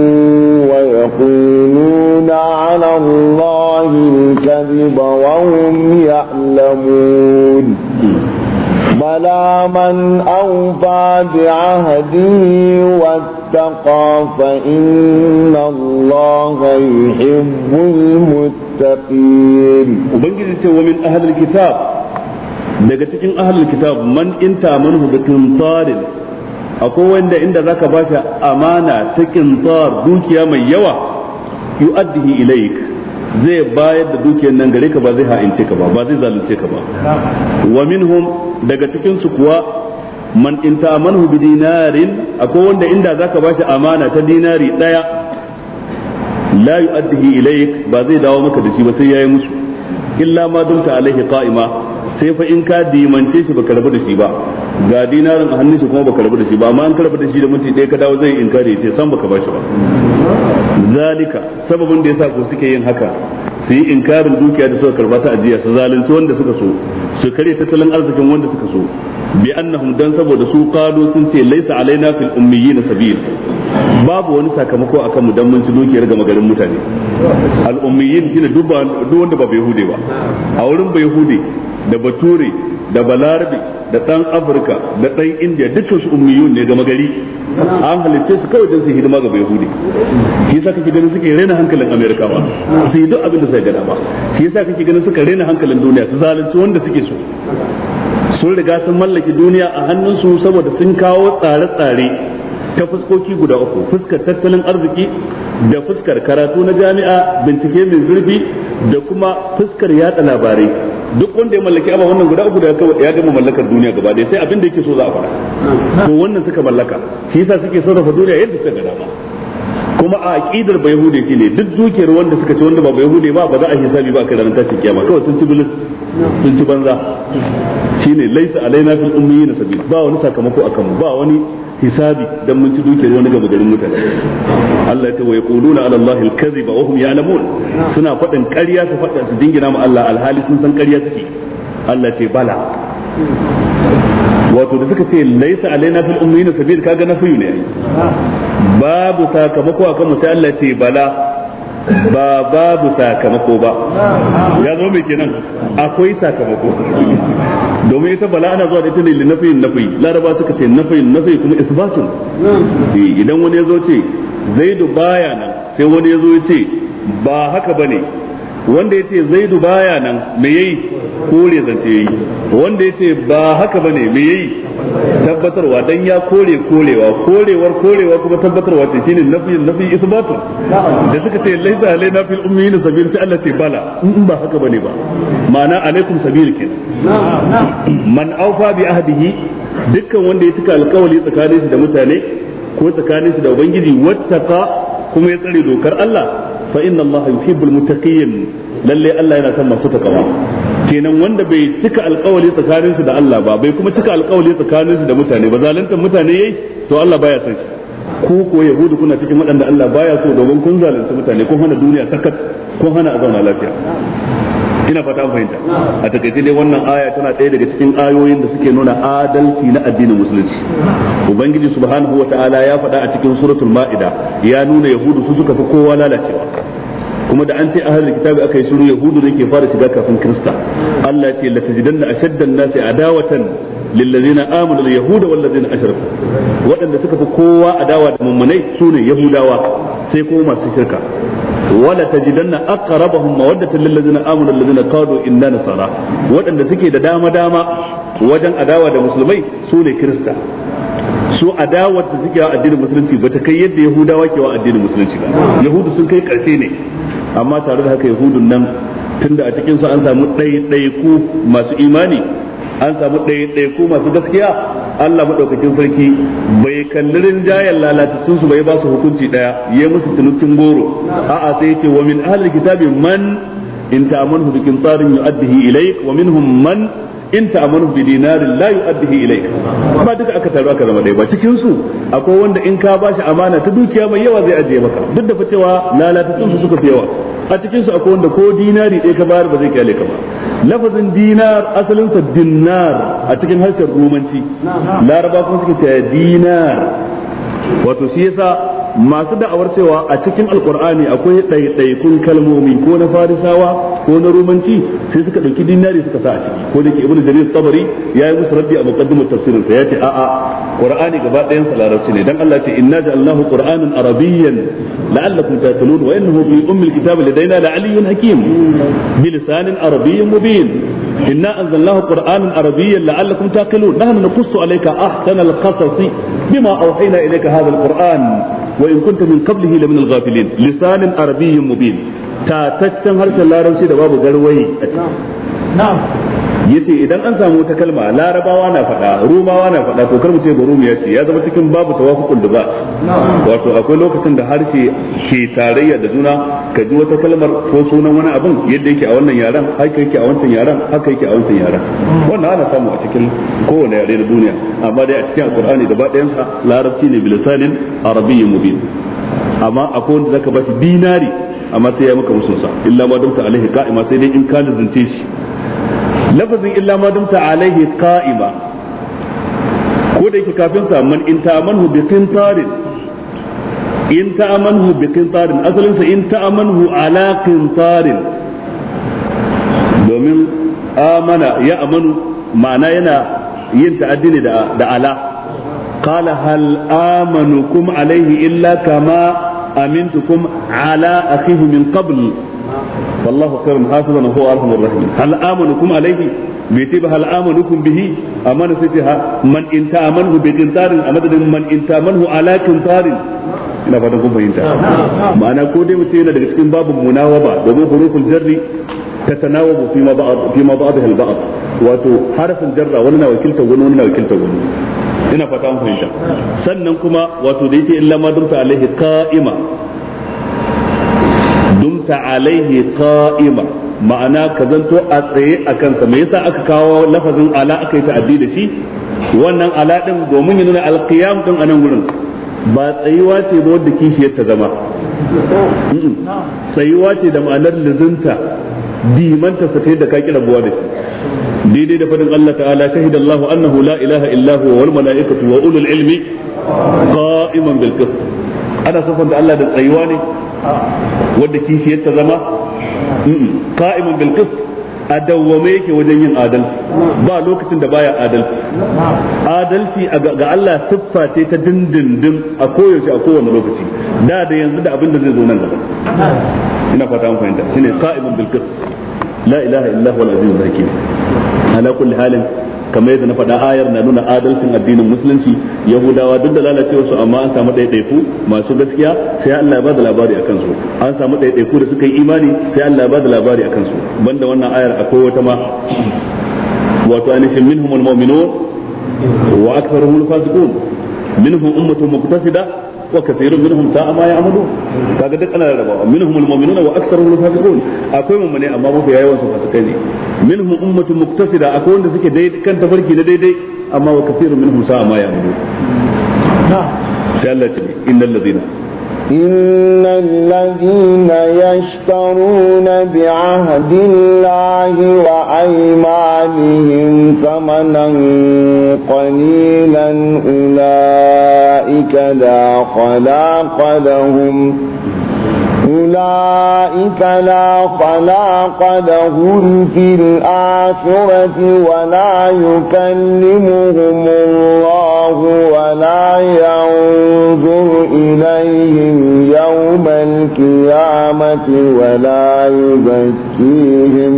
S2: ويقولون على الله الكذب وهم يعلمون بلى من أوفى بعهده واتقى فإن الله يحب المتقين
S1: وبنجد ومن أهل الكتاب daga cikin ahlul kitab man inta manhu bi qintarin akwai wanda inda zaka bashi amana ta qintar dukiya mai yawa yu'addihi ilayk zai bayar da dukiyar nan gare ka ba zai ha'ince ka ba zai zalunce ka ba wa minhum daga cikin su kuwa man inta manhu bi dinarin akwai wanda inda zaka bashi amana ta dinari daya la yu'addihi ilayk ba zai dawo maka da shi ba sai yayi musu illa ma dumta alaihi qa'ima sai fa in ka dimance shi baka rabu da shi ba ga dinarin a hannun shi kuma baka rabu da shi ba amma an karba da shi da minti ɗaya ka dawo zai inkari ya ce san baka bashi ba zalika sababin da yasa ko suke yin haka su yi inkarin dukiya da suka karba ta ajiya su zalunci wanda suka so su kare tattalin arzikin wanda suka so bi annahum dan saboda su qalu sun ce laysa alaina fil ummiyina sabil babu wani sakamako akan mu dan mun ci dukiyar ga magarin mutane al ummiyin shine duk wanda ba yahude ba a wurin ba yahude da bature da balarabe da dan afirka da dan indiya dukkan su ummiyun ne ga magari an halicce su kawai don su hidima ga yahudi shi yasa kake ganin suke rena hankalin amerikawa su yi duk abin da suka gada ba shi yasa kake ganin suka rena hankalin duniya su zalunci wanda suke so sun riga sun mallaki duniya a hannunsu saboda sun kawo tsare-tsare ta fuskoki guda uku fuskar tattalin arziki da fuskar karatu na jami'a bincike mai zurfi da kuma fuskar yada labarai duk wanda ya mallaki abu wannan guda uku da ya gama mallakar duniya gaba ɗaya sai abin da yake so za a fara to wannan suka mallaka shi yasa suke sarrafa duniya yadda suka ga dama kuma a aqidar bayahude shine duk dukiyar wanda suka ci wanda ba bayahude ba za a hisabi ba kai ranar tashin kiyama kawai sun ci bilis sun ci banza shine laisa alaina fil ummiyina sabil ba wani sakamako akan mu ba wani hisabi dan mun ci dukiyar wani gaba garin mutane Allah ya ce wa yaquluna ala allahi al-kadhiba wa hum ya'lamun suna faɗin ƙarya su faɗa su dingina ma Allah alhali sun san ƙarya suke Allah ce bala wato da suka ce laisa alaina fil ummiyina sabil kaga nafiyu ne babu sakamako akan mu sai Allah ce bala ba babu sakamako ba ya zo mai kenan akwai sakamako domin ita bala ana zuwa da ita ne li nafiyin nafi laraba suka ce nafi kuma isbatun idan wani ya zo ce zaidu baya nan sai wani ya zo ya ce ba haka bane wanda ya ce zaidu baya nan me yayi kore zance yayi wanda ya ce ba haka bane me yayi tabbatarwa dan ya korewar kuma tabbatarwa ce shine nafi isbatun da suka ce laisa alaina fil ummiyina sabil sai Allah ce bala in ba haka bane ba ma'ana alaikum sabil kin man awfa bi ahdihi dukkan wanda ya tuka alƙawari tsakanin shi da mutane ko tsakanin shi da ubangiji wattaqa kuma ya tsare dokar Allah fa inna Allah yuhibbul muttaqin lalle Allah yana son masu takawa kenan wanda bai cika alƙawari tsakanin su da Allah ba bai kuma cika alƙawari tsakanin su da mutane ba zaluntar mutane yayi to Allah baya son shi ko yahudu kuna cikin waɗanda Allah baya so domin kun zalunta mutane kun hana duniya sakat kun hana a zauna lafiya ina fata an fahimta a takaice dai wannan aya tana ɗaya daga cikin ayoyin da suke nuna adalci na addinin musulunci ubangiji subhanahu wataala ya faɗa a cikin suratul ma'ida ya nuna yahudu su suka fi kowa lalacewa kuma da an ce ahlul kitabi aka yi shiru yahudu ne ke fara shiga kafin krista Allah ya ce la tajidanna ashaddan nasi adawatan lillazina amanu al-yahuda wal ladzina ashraku waɗanda suka fi kowa adawa da mummunai sune yahudawa sai kuma masu shirka wala tajidanna aqrabahum mawaddatan lil ladzina amanu alladhina qalu inna nasara waɗanda suke da dama wajen adawa da musulmai sune krista su adawar da suke wa addinin musulunci bata kai yadda yahudawa ke wa addinin musulunci ba yahudu sun kai karshe ne amma tare da haka yahudun nan tunda a cikin su an samu ɗaiɗaiku masu imani an samu ɗaiɗaiku masu gaskiya Allah madaukakin sarki bai kalli rinjayen lalatattun su bai ba su hukunci daya ya musu tunukin goro a'a sai ya ce wa min ahlil kitabi man in ta'amanhu bi qintarin yu'addihi ilayk wa minhum man in ta'amanhu bi dinarin la yu'addihi ilayk ba duka aka taru aka zama dai ba cikin su akwai wanda in ka bashi amana ta dukiya mai yawa zai ajiye maka duk da cewa lalatattun su suka fi yawa a cikin su akwai wanda ko dinari ɗaya ka bayar ba zai kyale ka ba lafazin dinar asalinsa dinar a cikin harshen romanci laraba kuma suke cewa dinar wato shi yasa masu da'awar cewa a cikin alkur'ani akwai ɗaiɗaikun kalmomi ko na farisawa ko na romanci sai suka ɗauki dinari suka sa a ciki ko da ke ibnu jarir tabari ya yi musu raddi a muqaddimar tafsirin sa yace a'a qur'ani gaba ɗayan sa larabci ne dan Allah ce inna ja'alnahu qur'anan arabiyyan la'allakum taqilun wa innahu fi ummil kitabi ladaina la'aliyyun hakim bi lisanin arabiyyin mubin inna anzalnahu qur'anan arabiyyan la'allakum taqilun nahnu naqussu alayka ahsana al-qasas bima awhayna ilayka hadha al-qur'an wa in kunta min qablihi la min al-ghafilin lisanin arabiyyin mubin tataccen harshen larabci da babu garwaye a ciki na'am yace idan an samu wata kalma larabawa na faɗa rumawa na faɗa to kar mu ce barumi ya ce ya zama cikin babu tawafuqul da ba wato akwai lokacin da harshe ke tarayya da juna ka ji wata kalmar ko sunan wani abin yadda yake a wannan yaran haka yake a wancan yaran haka yake a wancan yaran wannan ana samu a cikin kowane yare na duniya amma dai a cikin alqur'ani gaba ɗayan sa larabci ne bilisanin arabiyyin mubin amma akwai wanda zaka bashi dinari amma sai ya maka musunsa illa ma dumta alaihi qa'ima sai dai in ka zance shi lafazin illa ma dumta alaihi qa'ima ko da yake kafin sa man in ta'amanhu bi qintarin asalin sa in ta'amanhu ala qintarin domin amana ya amanu ma'ana yana yin ta'addi ne da ala qala hal amanukum alaihi illa kama amintukum ala akhihi min qabl والله خير حافظا وهو ارحم الراحمين هل امنكم عليه بيتي هل امنكم به اما نسيتها من ان تامنه بقنطار امد من ان تامنه على قنطار ina fatan kun fahimta ma'ana ko dai mutum yana daga cikin babin munawaba domin huruful jarri tatanawabu fi ma ba'daha al-ba'd wato harfin jarra wani na wakiltar wani na wakiltar wani ina fata an fahimta sannan kuma wato da yake illa ma dumta alaihi qa'ima dumta alaihi qa'ima ma'ana ka zanto a tsaye a kansa. Me yasa aka kawo lafazin ala aka yi ta'addi da shi? wannan ala din domin ya nuna alqiyam din anan gurin ba tsayuwa ce ba wadda kishiyar ta zama tsayuwa ce da ma'anar lizinta dimanta sa da ka kira buwa da shi daidai da fadin Allah ta'ala shahida Allah annahu la ilaha illa huwa wal malaikatu wa ulul ilmi qa'iman bil qist ana sifanta Allah da tsayuwa ne wadda kishiyar ta zama qa'iman bil qist a dawwame yake wajen yin adalci ba lokacin da baya adalci ga Allah siffa ce ta dindindin a koyaushe a kowane lokaci da yanzu da abin da zai zo nan gaba ina fata an fahimta shine qa'iman bil qist la ilaha illa huwa al-aziz al-hakim ala kulli halin kamar yadda na faɗa ayar na nuna adalcin addinin musulunci yahudawa duk da lalacewa su amma an samu ɗaiɗaiku masu gaskiya sai Allah ya bada labari akan su an samu ɗaiɗaiku da suka yi imani sai Allah ya bada labari akan su banda wannan ayar akwai wata ma wato anishin minhumul mu'minun wa aktharuhumul fasiqun minhum ummatun muqtasida wa kathirun minhum sa'a ma ya'malun kaga duk ana rabawa minhumul mu'minuna wa aktharuhumul fasiqun akwai mummune amma mafi yawan su fasikai ne minhum ummatun muqtasida akwai wanda suke daidai kan tafarki na daidai amma wa kathirun minhum sa'a ma ya'malun sai Allah ce innal ladina
S2: يشترون بعهد الله وأيمانهم ثمنا قليلا أولئك لا خلاق لهم في الآخرة ولا يكلمهم الله ولا ينظر إليهم يوم القيامة ولا يزكيهم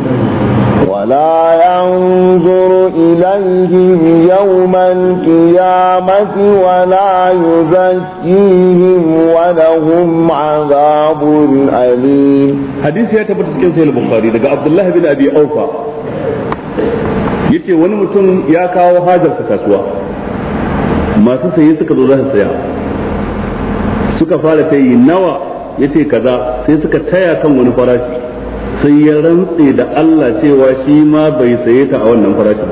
S2: ولهم عذاب أليم.
S1: حديث يا تبت سكين سيد البخاري daga Abdullah bin Abi Aufa yace wani mutum ya kawo hajarsa kasuwa masu saye suka zo za su saya suka fara tayi nawa yace kaza sai suka taya kan wani farashi sai ya rantse da Allah cewa shi ma bai saye ta a wannan farashin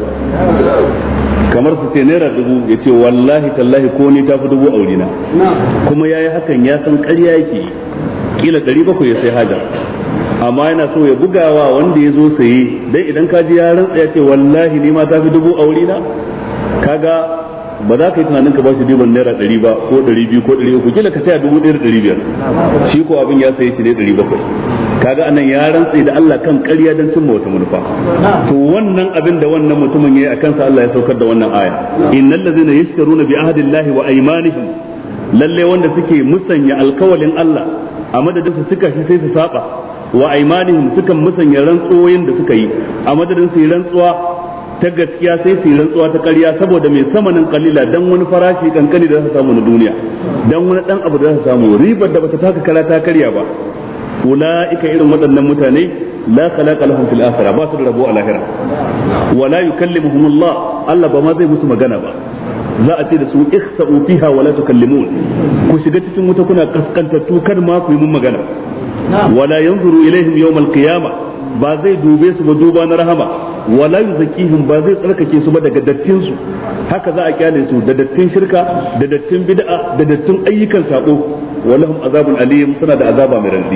S1: kamar su ce naira 1000 ya ce wallahi tallahi ko ni tafi 1000 aure na kuma yayi hakan ya san ƙarya yake kila 700 ya sai haja amma yana so ya bugawa wanda ya zo saye dai idan ka ji ya rantsa ya ce wallahi ni ma tafi 1000 aure na kaga ba za ka yi tunanin ka ba shi riban naira 100 ba ko 200 ko 300 kila ka taya 1500 shi ko abin ya saye shi ne 700 kaga anan ya rantsa da Allah kan ƙarya dan cimma wata manufa to wannan abin da wannan mutumin yayi akan sa Allah ya saukar da wannan aya innal ladzina yashtaruna bi ahdillahi wa aymanihim lalle wanda suke musanya alkawalin Allah a madadin su suka shi sai su saba wa aymanihim sukan musanya rantsoyin da suka yi a madadin su yi rantsuwa ta gaskiya sai su yi rantsuwa ta ƙarya saboda mai samanin kalila dan wani farashi kankani da za su samu na duniya dan wani dan abu da za su samu ribar da bata taka kala ta karya ba ulaika irin waɗannan mutane la khalaqa lahum fil akhirah ba su da rabo a lahira wala yukallimuhum Allah ba ma zai musu magana ba za a ce da su ikhsa'u fiha wala tukallimun ku shiga cikin wuta kuna kaskantattu kar ma ku yi mun magana wala yanzuru ilaihim yawm al-qiyamah ba zai dube su ba duba na rahama wala yuzakkihim ba zai tsarkake su ba daga dattin su haka za a kyale su da dattin shirka da dattin bid'a da dattin ayyukan sako walahum azabun alim suna da azaba mai ranzi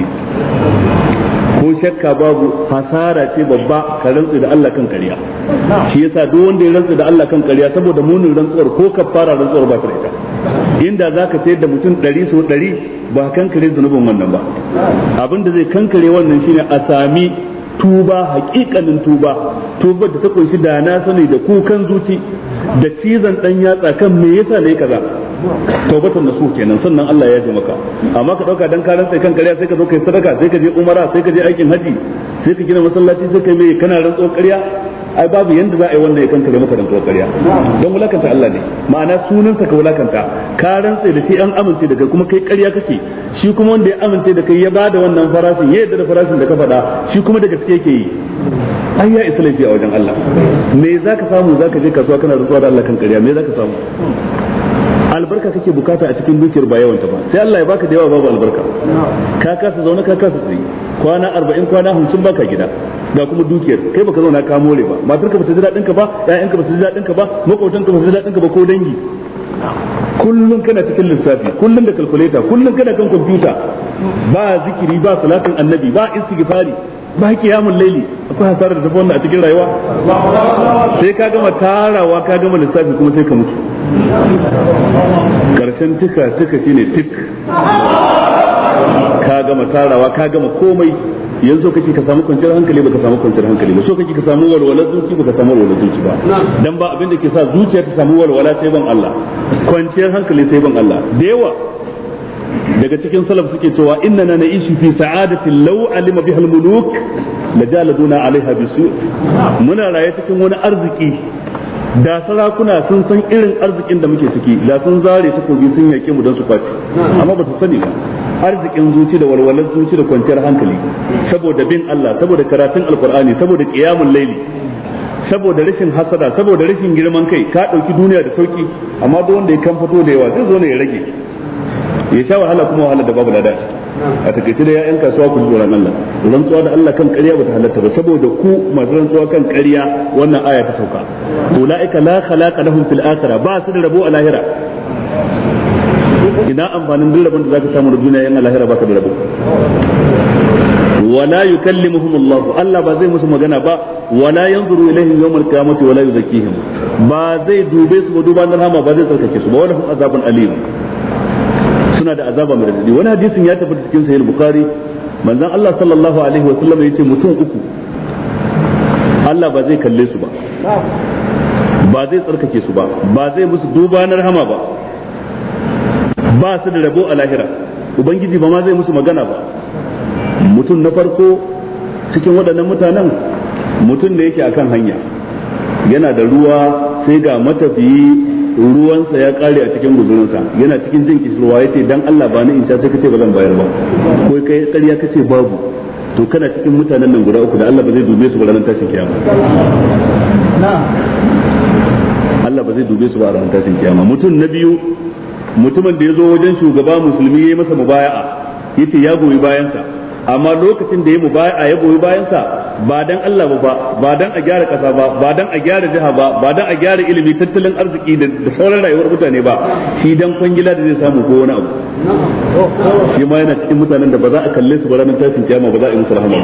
S1: ko shakka babu hasara ce babba ka rantsu da Allah kan ƙarya shi yasa duk wanda ya rantsu da Allah kan ƙarya saboda munin rantsuwar ko kafara rantsuwar ba ta ita inda zaka sayar da mutum 100 so 100 ba kankare zunubin wannan ba abinda zai kankare wannan shine a sami tuba hakikanin tubar da ta kunshi da na sani da kukan zuci da cizon dan yatsa kan me yasa ne kaza tawbatan nasu kenan sannan Allah ya ji maka amma ka dauka dan karan sai kan kariya sai ka zo kai sadaka sai ka je umara sai ka je aikin haji sai ka gina masallaci sai ka mai kana rantsuwar ƙarya ai babu yanda za a yi wannan ya kankare maka rantsuwar ƙarya don wulakanta Allah ne ma'ana sunansa ka wulakanta ka rantsa da shi an amince da kai kuma kai ƙarya kake shi kuma wanda ya amince da kai ya bada wannan farashin ya yarda da farashin da ka faɗa shi kuma da gaske yake yi ai ya isa laifi a wajen Allah me zaka samu zaka je kasuwa kana rantsuwa da Allah kan ƙarya me zaka samu albarka kake bukata a cikin dukiyar ba yawan ta ba, sai Allah ya baka da yawa babu albarka, ka kasa zaune ka kasa tsaye, kwana 40 kwana 50 baka gida ga kuma dukiyar kai baka zauna ka more ba, matarka bata ji dadin ka ba, ƴaƴanka ba su ji dadin ka ba, makotanka ba su ji dadin ka ba ko dangi, kullun kana cikin lissafi, kullun da calculator, kullun kana kan computer, ba zikiri ba salatin annabi ba istighfari ba kiyamul laili, akwai hasarar da tafi wannan a cikin rayuwa. Sai ka gama tarawa ka gama lissafi kuma sai ka mutu, karshen tuka shine tik, ka gama tarawa ka gama komai, yanzu kake ka samu kwanciyar hankali baka samu kwanciyar hankali ba, so kake ka samu walwalar zuci baka samu walwalar zuci ba, dan ba abin da ke sa zuciya ta samu walwala sai ban Allah, kwanciyar hankali sai ban Allah. Da yawa daga cikin salaf suke cewa innana na'ishu fi sa'adatin law alima biha al-muluk lajaladuna alaiha bisu, muna raye cikin wani arziki da sarakuna sun san irin arzikin da muke ciki da sun zare takobi sun yake mu don su kwaci, amma ba su sani ba. Arzikin zuci da walwalar zuci da kwanciyar hankali saboda bin Allah, saboda karatun alkur'ani, saboda qiyamul laili, saboda rashin hasada, saboda rashin girman kai, ka dauki duniya da sauki, amma duk wanda ya kan fito da yawa zai zo ne ya rage, ya sha wahala kuma wahala da babu lada. A takaice da ya'yan kasuwa ku tsoron Allah, rantsuwa da Allah kan ƙarya bata halatta ba, saboda ku masu rantsuwa kan ƙarya wannan aya ta sauka. Ulaika la khalaqa lahum fil akhirah, ba su da rabo a lahira. Ina amfanin duk rabon da zaka samu da duniya yan lahira baka da rabo. Wala yukallimuhum Allah, Allah ba zai musu magana ba, wala yanzuru ilaihim yawmal qiyamati wala yuzakkihim, ba zai dube su ba duban rahama, ba zai tsarkake su ba, wala hum azabun alim, suna da azaba mai radadi. Wani hadisin ya tabbata cikin sahih bukhari, manzon Allah sallallahu alaihi wasallam yace mutum uku Allah ba zai kalle su ba, ba zai tsarkake su ba, ba zai musu duba na rahama ba, ba su da rabo a lahira, ubangiji ba ma zai musu magana ba. Mutum na farko cikin waɗannan mutanen, mutum da yake akan hanya yana da ruwa, sai ga matafiyi ruwansa ya kare a cikin guzurinsa, yana cikin jin kishirwa, yace dan Allah ba ni in sha, sai kace ba zan bayar ba, ko kai ƙarya kace babu, to kana cikin mutanen nan guda uku da Allah ba zai dube su ba ranar tashin kiyama. Allah ba zai dube su ba ranar tashin kiyama. Mutum na biyu, mutumin da ya zo wajen shugaba musulmi ya yi masa mubaya'a, yace ya goyi bayansa, amma lokacin da ya mubaya'a ya goyi bayansa ba dan Allah ba dan a gyara kasa ba dan a gyara jiha ba dan a gyara ilimi, tattalin arziki da sauran rayuwar mutane ba, shi dan kwangila da zai samu ko wani abu, shi ma yana cikin mutanen da ba za a kalle su ba ranar tashin kiyama, ba za a yi musu rahama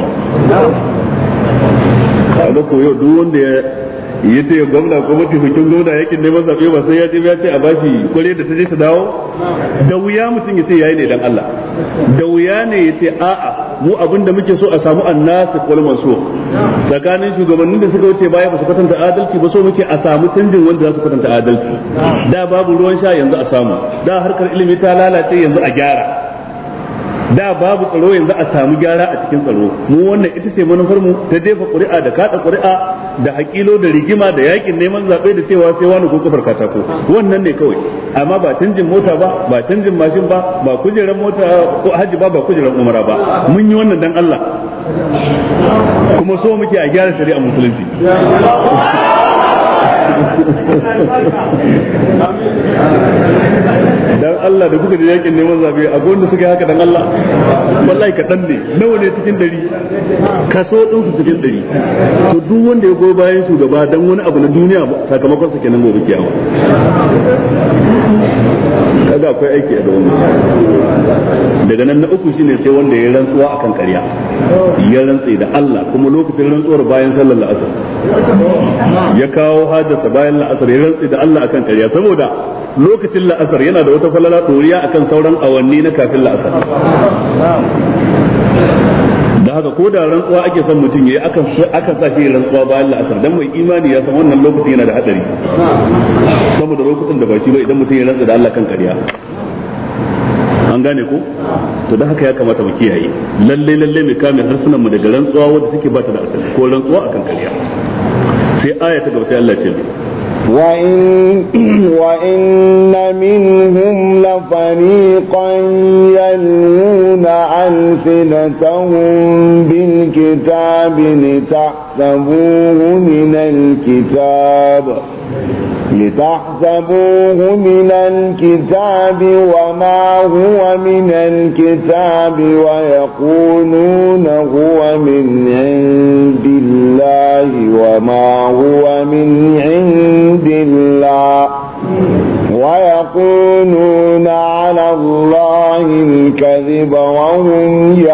S1: ba. Kaga ko yau duk wanda ya ce gwamna ko mataimakin gwamna yakin neman zaɓe ba sai ya je ya ce a bashi kware da ta je ta dawo, da wuya mutum ya ce yayi ne dan Allah, da wuya ne ya ce a'a mu abin da muke so a samu annasu wal mansur, tsakanin shugabannin da suka wuce baya ba su kwatanta adalci ba, so muke a samu canjin wanda za su kwatanta adalci. Da babu ruwan sha yanzu a samu, da harkar ilimi ta lalace yanzu a gyara, da babu tsaro yanzu a samu gyara a cikin tsaro. Mu wannan ita ce manufar mu ta jefa ƙuri'a da kaɗa ƙuri'a da hakilo da rigima da yakin neman zaɓe da cewa sai wani ko kafar katako, wannan ne kawai, amma ba canjin mota ba canjin mashin ba kujerar mota ko haji ba kujerar umara ba. Mun yi wannan dan Allah, kuma so muke a gyara shari'a musulunci. Dan Allah da kuka da yakin neman zabe a wanda suka haka dan Allah, wallahi kaɗan ne, nawa ne cikin 100, kaso ɗin su cikin 100. To duk wanda ya goyi bayan shugaba dan wani abu na duniya sakamakon sa kenan gobe kiyama. Kaga akwai aiki a gaban mu. Daga nan na uku shine sai wanda ya rantsuwa akan ƙarya, ya rantsi da Allah kuma lokacin rantsuwar bayan sallar la'asar, ya kawo haddasa bayan la'asar ya rantsi da Allah akan ƙarya, saboda lokacin la'asar yana da wata falala ɗoriya akan sauran awanni na kafin la'asar. Da haka ko da rantsuwa ake son mutum yayi akan sa shi rantsuwa bayan la'asar, dan mai imani ya san wannan lokacin yana da hadari saboda lokutan da ba shi ba idan mutum ya rantsa da Allah kan ƙarya. An gane ko? To da haka ya kamata mu kiyaye lalle mai kame harsunan mu daga rantsuwa wanda take ba ta da asali ko rantsuwa akan ƙarya. Sai aya ta gaba sai Allah ce
S2: وإن منهم لفريقا يلوون ألسنتهم بالكتاب لتحسبوه من الكتاب لتحسبوه من الكتاب وما هو من الكتاب ويقولون هو من عند الله وما هو من عند الله ويقولون على الله الكذب وهم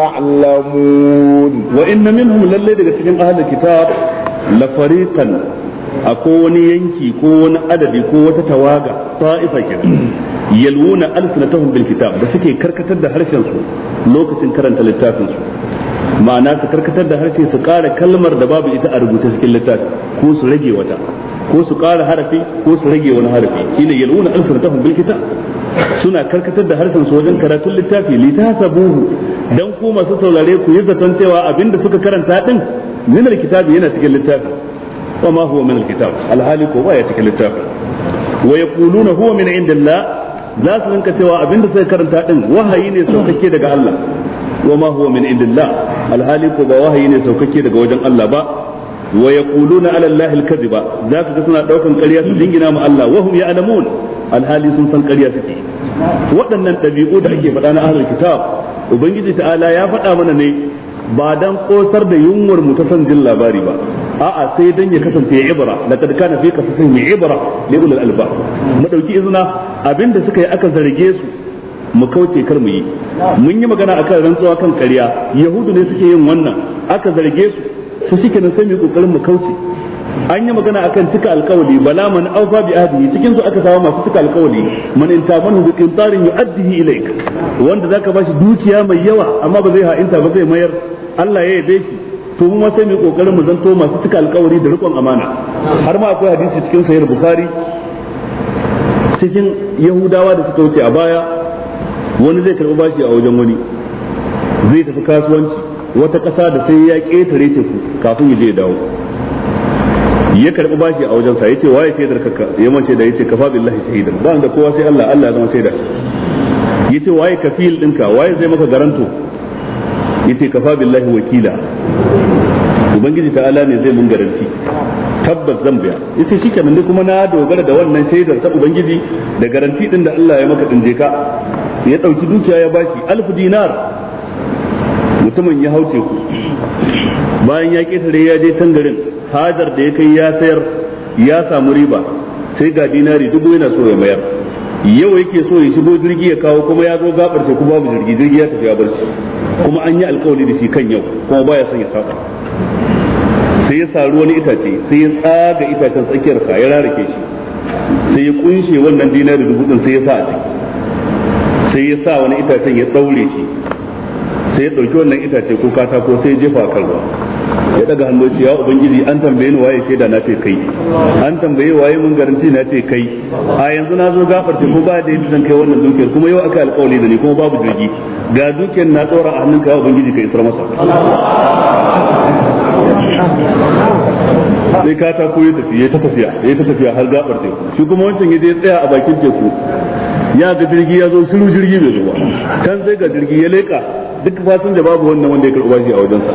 S2: يعلمون
S1: وإن منهم للي دقى أهل الكتاب لفريقا أكون ينكي كون أدبي كون تتواقع طائفة كده يلوون ألسنتهم بالكتاب بس كي كركتر ده هرشان سو لوكسين كرنت للتافن سو ma'ana su karkatar da harshe su ƙara kalmar da babu ita a rubuce cikin littafi ko su rage wata ko su ƙara harafi ko su rage wani harafi shine yaluna alsanatahum bil kitab suna karkatar da harshen su wajen karatun littafi litasabuhu dan ku masu saurare ku yi zaton cewa abinda suka karanta din min alkitabi yana cikin littafi wa ma huwa min alkitab alhali ko ba ya cikin littafi wa yaquluna huwa min indillah za su rinka cewa abinda suka karanta din wahayi ne saukake daga Allah wa ma huwa min indillah alhali ko ba wahayi ne saukake daga wajen Allah ba wa yaquluna ala allahi alkadhiba zaka ga suna daukan ƙarya su dingina ma Allah wa hum ya'lamun alhali sun san ƙarya suke waɗannan ɗabi'u da ake faɗa na ahlul kitab ubangiji ta'ala ya faɗa mana ne ba dan kosar da yunwar mu ta san jin labari ba a'a sai dan ya kasance ibra laqad kana fi qasasihim ibra li ulil albab mu dauki izina abinda suka yi aka zarge su mu kauce kar mu yi mun yi magana akan rantsuwa kan ƙarya yahudu ne suke yin wannan aka zarge su to shikenan sai mu kokarin mu kauce an yi magana akan cika alkawali bala man awfa bi ahdihi cikin su aka samu masu cika alkawali man intamanu bi qintarin yu'addihi ilayk wanda zaka bashi dukiya mai yawa amma ba zai ha'inta ba zai mayar Allah ya yabe shi to mu sai mu kokarin mu zanto masu cika alkawari da rikon amana har ma akwai hadisi cikin sahih bukhari cikin yahudawa da suka wuce a baya wani zai karɓi bashi a wajen wani zai tafi kasuwanci wata ƙasa da sai ya ƙetare teku kafin ya je ya dawo ya karɓi bashi a wajensa ya ce waye shaidar ka ya man shaida ya ce kafa billahi shahidan ba da kowa sai Allah Allah ya zama shaida ya ce waye kafil ɗinka waye zai maka garanto ya ce kafa billahi wakila ubangiji ta'ala ne zai mun garanti tabbas zan biya ya ce shikenan ne kuma na dogara da wannan shaidar ta ubangiji da garanti din da Allah ya maka din je ka ya ɗauki dukiya ya bashi 1000 dinar mutumin ya haute ku bayan ya ketare ya je can garin hajar da ya kai ya sayar ya samu riba sai ga dinari 1000 yana so ya mayar yau yake so ya shigo jirgi ya kawo kuma ya zo gabar ce kuma babu jirgi ya tafi ya bar shi kuma an yi alkawari da shi kan yau kuma baya son ya saba sai ya saru wani itace sai ya tsaga itacen tsakiyarsa ya rarake shi sai ya kunshe wannan dinari 1000 sai ya sa a ciki sai ya sa wani itacen ya daure shi sai ya dauki wannan itace ko katako sai ya jefa kan ruwa ya daga hannu ce ya ubangiji an tambaye ni waye shaida na ce kai an tambaye waye mun garanti na ce kai a yanzu na zo gafarce ko ba da yadda zan kai wannan dukiyar kuma yau aka alƙawari da ni kuma babu jirgi ga dukiyar na tsora a hannunka ya ubangiji ka isar masa sai katako ya tafi ya ta tafiya har gabar teku shi kuma wancan ya je tsaya a bakin teku ya ga jirgi ya zo shiru jirgi bai zo ba can sai ga jirgi ya leka duk fasin da babu wannan wanda ya karɓa shi a wajensa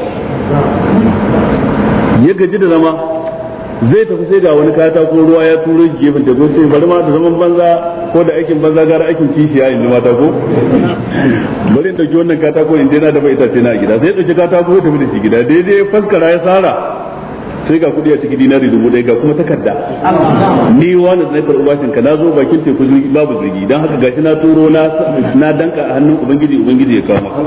S1: ya gaji da zama zai tafi sai ga wani katako ruwa ya turo shi gefen teku sai bari ma da zaman banza ko da aikin banza gara aikin kishiya in ji mata ko bari in dauki wannan katako in je na dafa itace na a gida sai ya dauki katako ya tafi da shi gida daidai faskara ya sara sai ga kudi a cikin dinari 1000 ga kuma takarda ni wani zai karɓi bashin ka na zo bakin teku babu jirgi don haka gashi na turo na danka a hannun ubangiji ya kawo maka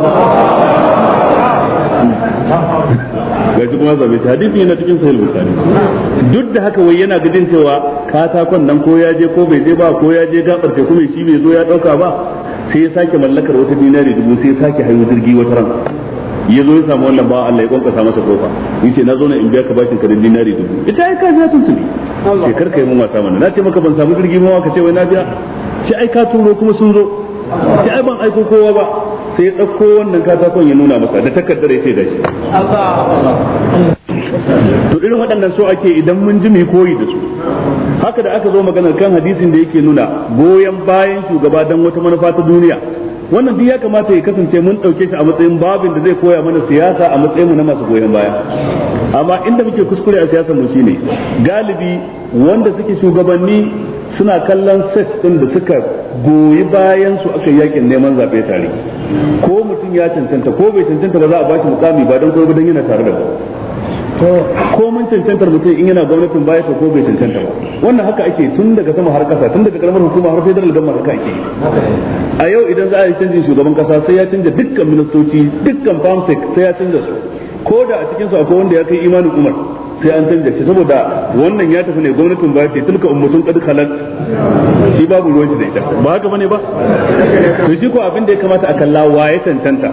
S1: gashi kuma zabe shi hadisi yana cikin sahih bukhari duk da haka wai yana gidin cewa katakon nan ko ya je ko bai je ba ko ya je gabar teku mai shi bai zo ya dauka ba sai ya sake mallakar wata dinari 1000 sai ya sake hayo jirgi wata ran ya zo ya samu wannan ba Allah ya kwankasa masa kofa yace na zo na in biya ka bashin ka da dinari 1000 ita ai ka biya tuntuni sai kar kai mun wasa mana na ce maka ban samu jirgi ma ka ce wai na biya sai ai ka turo kuma sun zo sai ai ban aiko kowa ba sai ya dauko wannan katakon ya nuna masa da takaddar ya ce da shi to irin waɗannan so ake idan mun ji mu koyi da su haka da aka zo maganar kan hadisin da yake nuna goyen bayan shugaba dan wata manufa ta duniya wannan duk ya kamata ya kasance mun dauke shi a matsayin babin da zai koya mana siyasa a matsayin mu na masu goyon baya amma inda muke kuskure a siyasar mu shine galibi wanda suke shugabanni suna kallon sex din da suka goyi bayan su aka yakin neman zabe tare, ko mutum ya cancanta ko bai cancanta ba za a bashi mukami ba don koyi dan yana tare da ba, ko mun cancantar mutum in yana gwamnatin baya ko bai cancanta ba. Wannan haka ake tun daga sama har kasa, tun daga karamar hukuma har federal government haka ake. A yau idan za a yi canjin shugaban kasa sai ya canja dukkan ministoci, dukkan famsek sai ya canja su, ko da a cikin su akwai wanda ya kai imanin Umar sai an canja shi, saboda wannan ya tafi ne gwamnatin baya ce tilka ummatun qad khalat, shi babu ruwan shi da ita, ba haka bane ba. To shi ko abin da ya kamata a kalla waye cancanta.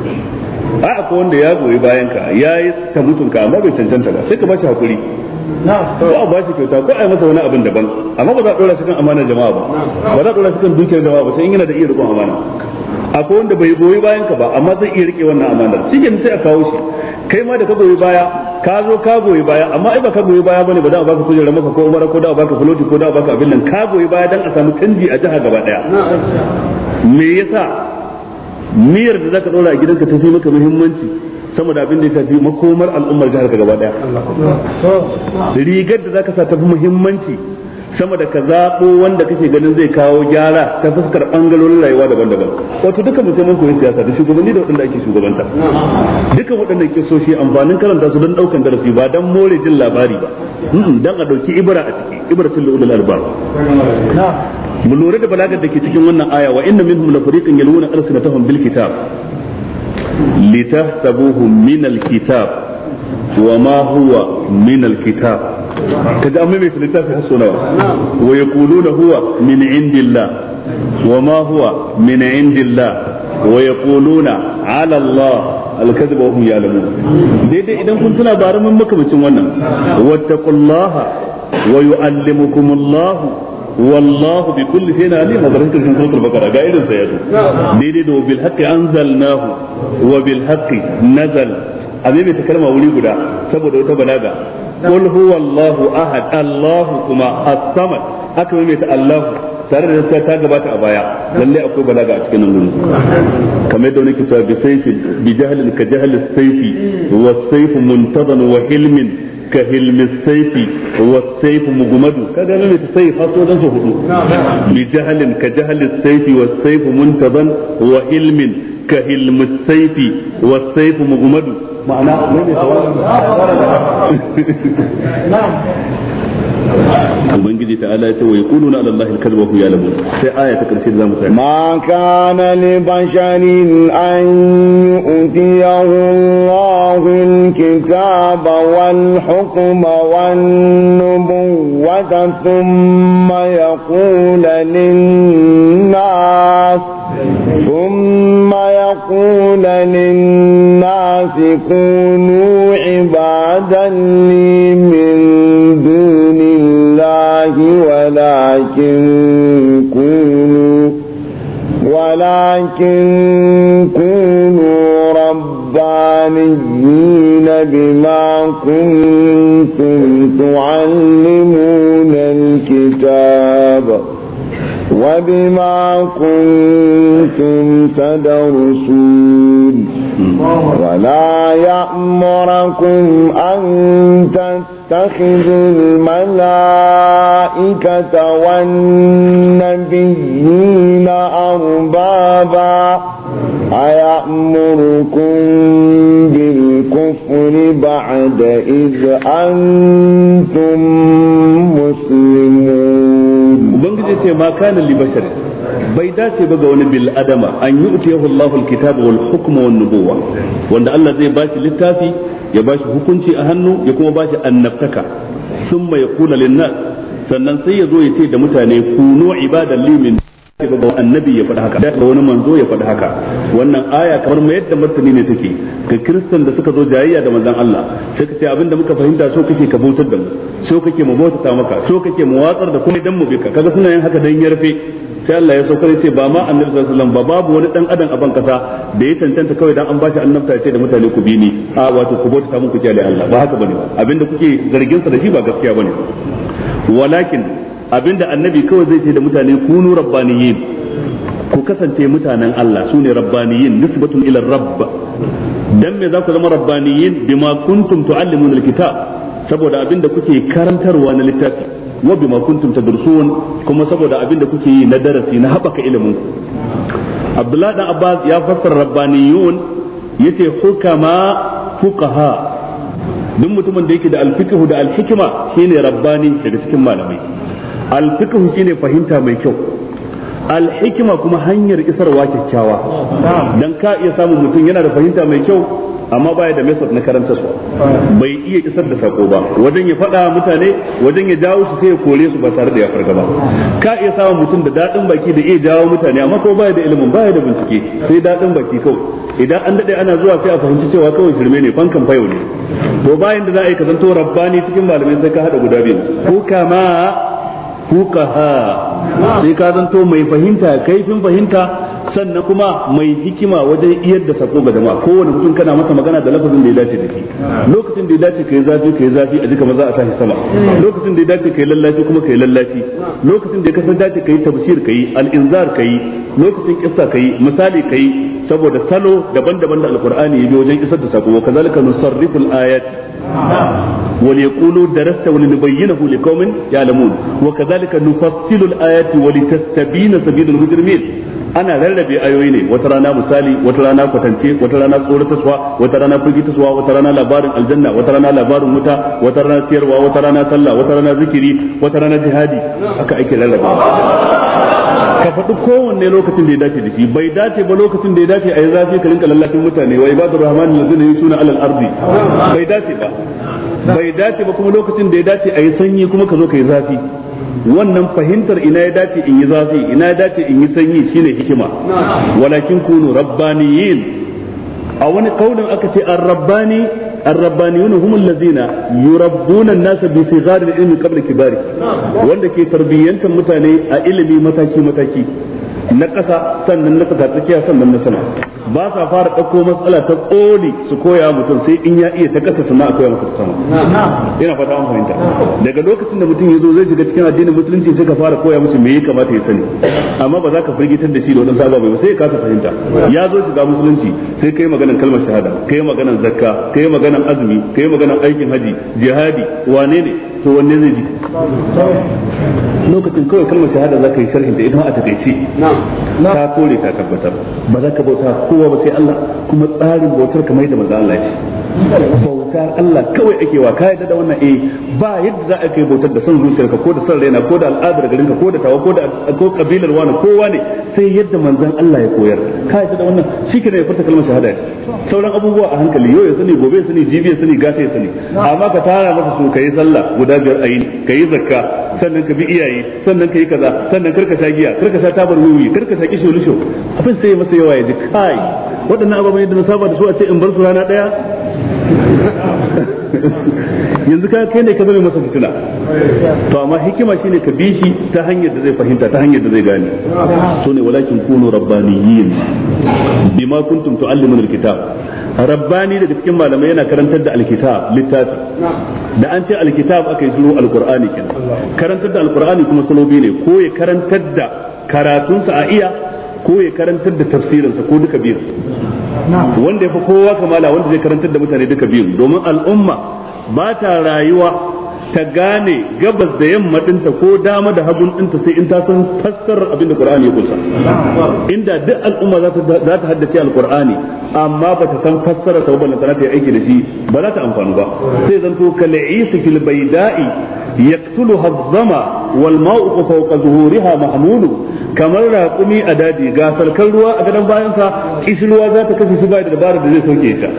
S1: A akwai wanda ya goyi bayan ka ya yi ta mutunka amma bai cancanta ba, sai ka bashi hakuri, ko a bashi kyauta ko a yi masa wani abin daban, amma ba za a dora shi kan amanar jama'a ba, ba za a dora shi kan dukiyar jama'a ba sai in yana da iya riƙon amana. Akwai wanda bai goyi bayan ka ba amma zai iya rike wannan amanar, shi ke sai a kawo shi. Kai ma da ka goyi baya ka zo ka goyi baya, amma ai ba ka goyi baya bane ba da a baka kujerar maka ko umara ko da a baka fuloti ko da a baka abin nan, ka goyi baya dan a samu canji a jiha gaba daya. Me yasa miyar da zaka dora a gidanka ta fi maka muhimmanci sama da abin da ya shafi makomar al'ummar jihar ka gaba daya? Rigar da zaka sa ta fi muhimmanci sama da ka zaɓo wanda kake ganin zai kawo gyara ta fuskar ɓangarorin rayuwa daban-daban. Wato duka mu sai mun koyi siyasa da shugabanni da waɗanda ake shugabanta. Duka waɗannan kisoshi amfanin karanta su don ɗaukan darasi ba don more jin labari ba, don a ɗauki ibra a ciki, ibratul ulul albab. Mu lura da balagar da ke cikin wannan aya, wa inna minhum la fariqan yaluna alsinatahum bil kitab litahsabuhu min al kitab wa ma huwa min al kitab. kaga amma mai littafi haso nawa, wa yaquluna huwa min indillah wa ma huwa min indillah wa yaquluna ala Allah al-kadhiba wa hum ya'lamun. Daidai idan kun tuna bara mun makamacin wannan, wattaqullaha wa yu'allimukumullahu wallahu bi kulli shay'in alim. Mabarin kan suratul baqara ga irin sa yazo daidai da bil haqqi anzalnahu wa bil haqqi nazal. Abin da ta kalma wuri guda saboda wata balaga, qul huwallahu ahad, Allahu kuma as-samad, aka mai ta Allahu tare da ta gabata a baya. Lalle akwai balaga a cikin nan gurin, kamar da wani ke cewa bi sayfi bi jahlin ka jahl as-sayfi was-sayfu muntadan wa hilmin ka hilmi as-sayfi was-sayfu mugmadu. kaga mai ta sayf haso dan su hudu, bi jahlin ka jahl as-sayfi was-sayfu muntadan wa hilmin ka hilmi as-sayfi was-sayfu mugmadu. ma'ana ne ubangiji ta'ala ya ce wa yaquluna ala allahi al-kadhiba wa hum ya'lamun. sai aya ta karshe da zamu tsaya,
S2: ma kana li basharin an yu'tiyahu Allahu al-kitaba wal hukma wan nubuwwata thumma yaqulu lin-nas kunu ibadan li min dunillahi ولكن كونوا ربانيين بما كنتم تعلمون الكتاب وبما كنتم تدرسون ولا يأمركم أن تتخذوا الملائكة والنبيين أربابا أيأمركم بالكفر بعد إذ أنتم مسلمون.
S1: وبنجد ما كان لبشر bai dace ba ga wani bil adama an yu'tiyahu Allahu al-kitaba wal hukma wan nubuwa, wanda Allah zai bashi littafi ya bashi hukunci a hannu ya kuma bashi annabtaka, thumma yaqulu lin-nas, sannan sai ya zo ya ce da mutane kunu ibadan li min ga annabi ya faɗi haka, da wani manzo ya faɗi haka. Wannan aya kamar mai yadda martani ne take ga kristan da suka zo jayayya da manzon Allah, sai ka ce abinda muka fahimta so kake ka bautar da mu, so kake mu bautata maka, so kake mu watsar da kuma dan mu bika. Kaga suna yin haka dan yarfe. sai Allah ya saukar ce ba ma annabi sallallahu alaihi wasallam ba, babu wani dan adam a ban kasa da ya cancanta kawai dan an bashi annabta ya ce da mutane ku bi ni, a wato ku bauta mun ku kiyaye Allah, ba haka bane. Abinda kuke zargin sa da shi ba gaskiya bane. Walakin abinda annabi kawai zai ce da mutane kunu rabbaniyin, ku kasance mutanen Allah, sune rabbaniyin nisbatun ila rabb. Dan me za ku zama rabbaniyin? Bima kuntum tuallimuna alkitab, saboda abinda kuke karantarwa na littafi. wa bima kuntum tadrusun kuma saboda abin da kuke yi na darasi na haɓaka ilimin ku. Abdullahi dan Abbas ya fassara rabbaniyun yace hukama fuqaha, duk mutumin da yake da alfiqhu da alhikma shine rabbani daga cikin malamai. Alfiqhu shine fahimta mai kyau, alhikma kuma hanyar isarwa kyakkyawa. Dan ka iya samun mutum yana da fahimta mai kyau amma baya da method na karanta su, bai iya isar da sako ba, wajen ya faɗa mutane, wajen ya jawo su sai ya kore su ba tare da ya farga ba. Ka iya samun mutum da daɗin baki da iya jawo mutane amma ko baya da ilimin, baya da bincike, sai daɗin baki kawai. Idan an daɗe ana zuwa sai a fahimci cewa kawai shirme ne, fankan fayo ne. To bayan da za a yi kazanto rabbani cikin malamai sai ka haɗa guda biyu, ko kama fuqaha, sai ka zanto mai fahimta, kaifin fahimta, sannan kuma mai hikima wajen iyar da sako ga jama'a. Kowane mutum kana masa magana da lafazin da ya dace da shi. Lokacin da ya dace kai zafi a jika maza a tashi sama, lokacin da ya dace kai lallashi kuma kai lallashi, lokacin da ya kasance dace kai tabshir kai al-inzar kai, lokacin kissa kai, misali kai, saboda salo daban-daban da alqur'ani ya bi wajen isar da sako. Wa kazalika nusarrifu al-ayati وليقولوا درست ولنبينه لقوم يعلمون وكذلك نفصل الآيات ولتستبين سبيل المجرمين. ana rarrabe ayoyi ne, wata rana misali, wata rana kwatance, wata rana tsoratarwa, wata rana firgitarwa, wata rana labarin aljanna, wata rana labarin wuta, wata rana siyarwa, wata rana sallah, wata rana zikiri, wata rana jihadi. Haka ake rarrabe. Ka faɗi kowanne lokacin da ya dace da shi. Bai dace ba lokacin da ya dace a yi zafi ka rinka lallafin mutane, wa ibadur rahmani allazina yusuna alal ardi. Bai dace ba. Bai dace ba kuma lokacin da ya dace a yi sanyi kuma ka zo ka yi zafi. Wannan fahimtar ina ya dace in yi zafi, ina ya dace in yi sanyi shine hikima. Walakin kunu rabbaniyin. A wani kaulin aka ce ar-rabbaniyun hum allazina yurabbuna an-nasa bi sighar al-ilmi qabla kibari, wanda ke tarbiyyantar mutane a ilimi mataki mataki, na ƙasa sannan na ƙasa tsakiya sannan na sama. Ba sa fara ɗauko matsala ta ƙoli su koya mutum sai in ya iya ta ƙasa sannan a koya masa ta sama. Ina fata an fahimta. Daga lokacin da mutum ya zo zai shiga cikin addinin musulunci sai ka fara koya masa me ya kamata ya sani, amma ba za ka firgitar da shi da wadansu ababai ba, sai ya kasa fahimta. Ya zo shiga musulunci sai kai maganan kalmar shahada, kai maganan zakka, kai maganan azumi, kai maganan aikin haji, jihadi, wane ne, to wanne zai ji? Lokacin kawai kalmar shahada za ka yi sharhin da ita a takaice, ka kore ka tabbatar ba za ka bauta kowa ba sai Allah, kuma tsarin bautar kamar da manzo Allah ya ce bautar Allah kawai ake wa. Ka yadda da wannan ba yadda za a kai bautar da son zuciyarka ko da son raina ko da al'adar garinka ko da tawa ko kabilar wani kowa ne, sai yadda manzon Allah ya koyar. Ka yadda da wannan shikenan ya furta kalmar shahada. Sauran abubuwa a hankali, yau ya sani, gobe ya sani, jibi ya sani, gata ya sani, amma ka tara masa su kai sallah guda 5 ayi, kai zakka, sannan ka bi iyaye, sannan ka yi kaza, sannan karka sha giya, karka sha tabar wiwi, karka sha kisholisho. Abin sai masa yawa ya ji kai waɗannan ababen da na saba da su a ce in bar su rana ɗaya. Yanzu kai ne ka zama masa fitina. To amma hikima shine ka bi shi ta hanyar da zai fahimta, ta hanyar da zai gane. So ne walakin kunu rabbaniyin bima kuntum tuallimuna alkitab. Rabbani daga cikin malamai yana karantar da alkitab, littafi. Da an ce alkitab aka yi suru alqur'ani kenan. Karantar da alqur'ani kuma salobi ne, ko ya karantar da karatunsa a iya, ko ya karantar da tafsirinsa, ko duka biyu. Wanda ya fi kowa kamala wanda zai karantar da mutane duka biyu, domin al'umma ba ta rayuwa ta gane gabas da yamma dinta ko dama da hagun dinta sai in ta san fassarar abin da Qur'ani ya kunsa. Inda duk al'umma za ta haddace al-Qur'ani amma ba ta san fassarar sa ba, ta yi aiki da shi, ba za ta amfani ba. Sai zanto kal'is fil bayda'i yaqtuluha adh-dhama wal ma'u fawqa zuhuriha mahmulu, kamar raƙumi a daji ga salkan ruwa a gadon bayansa, kishirwa za ta kashe shi ba da dabarar da zai sauke ta.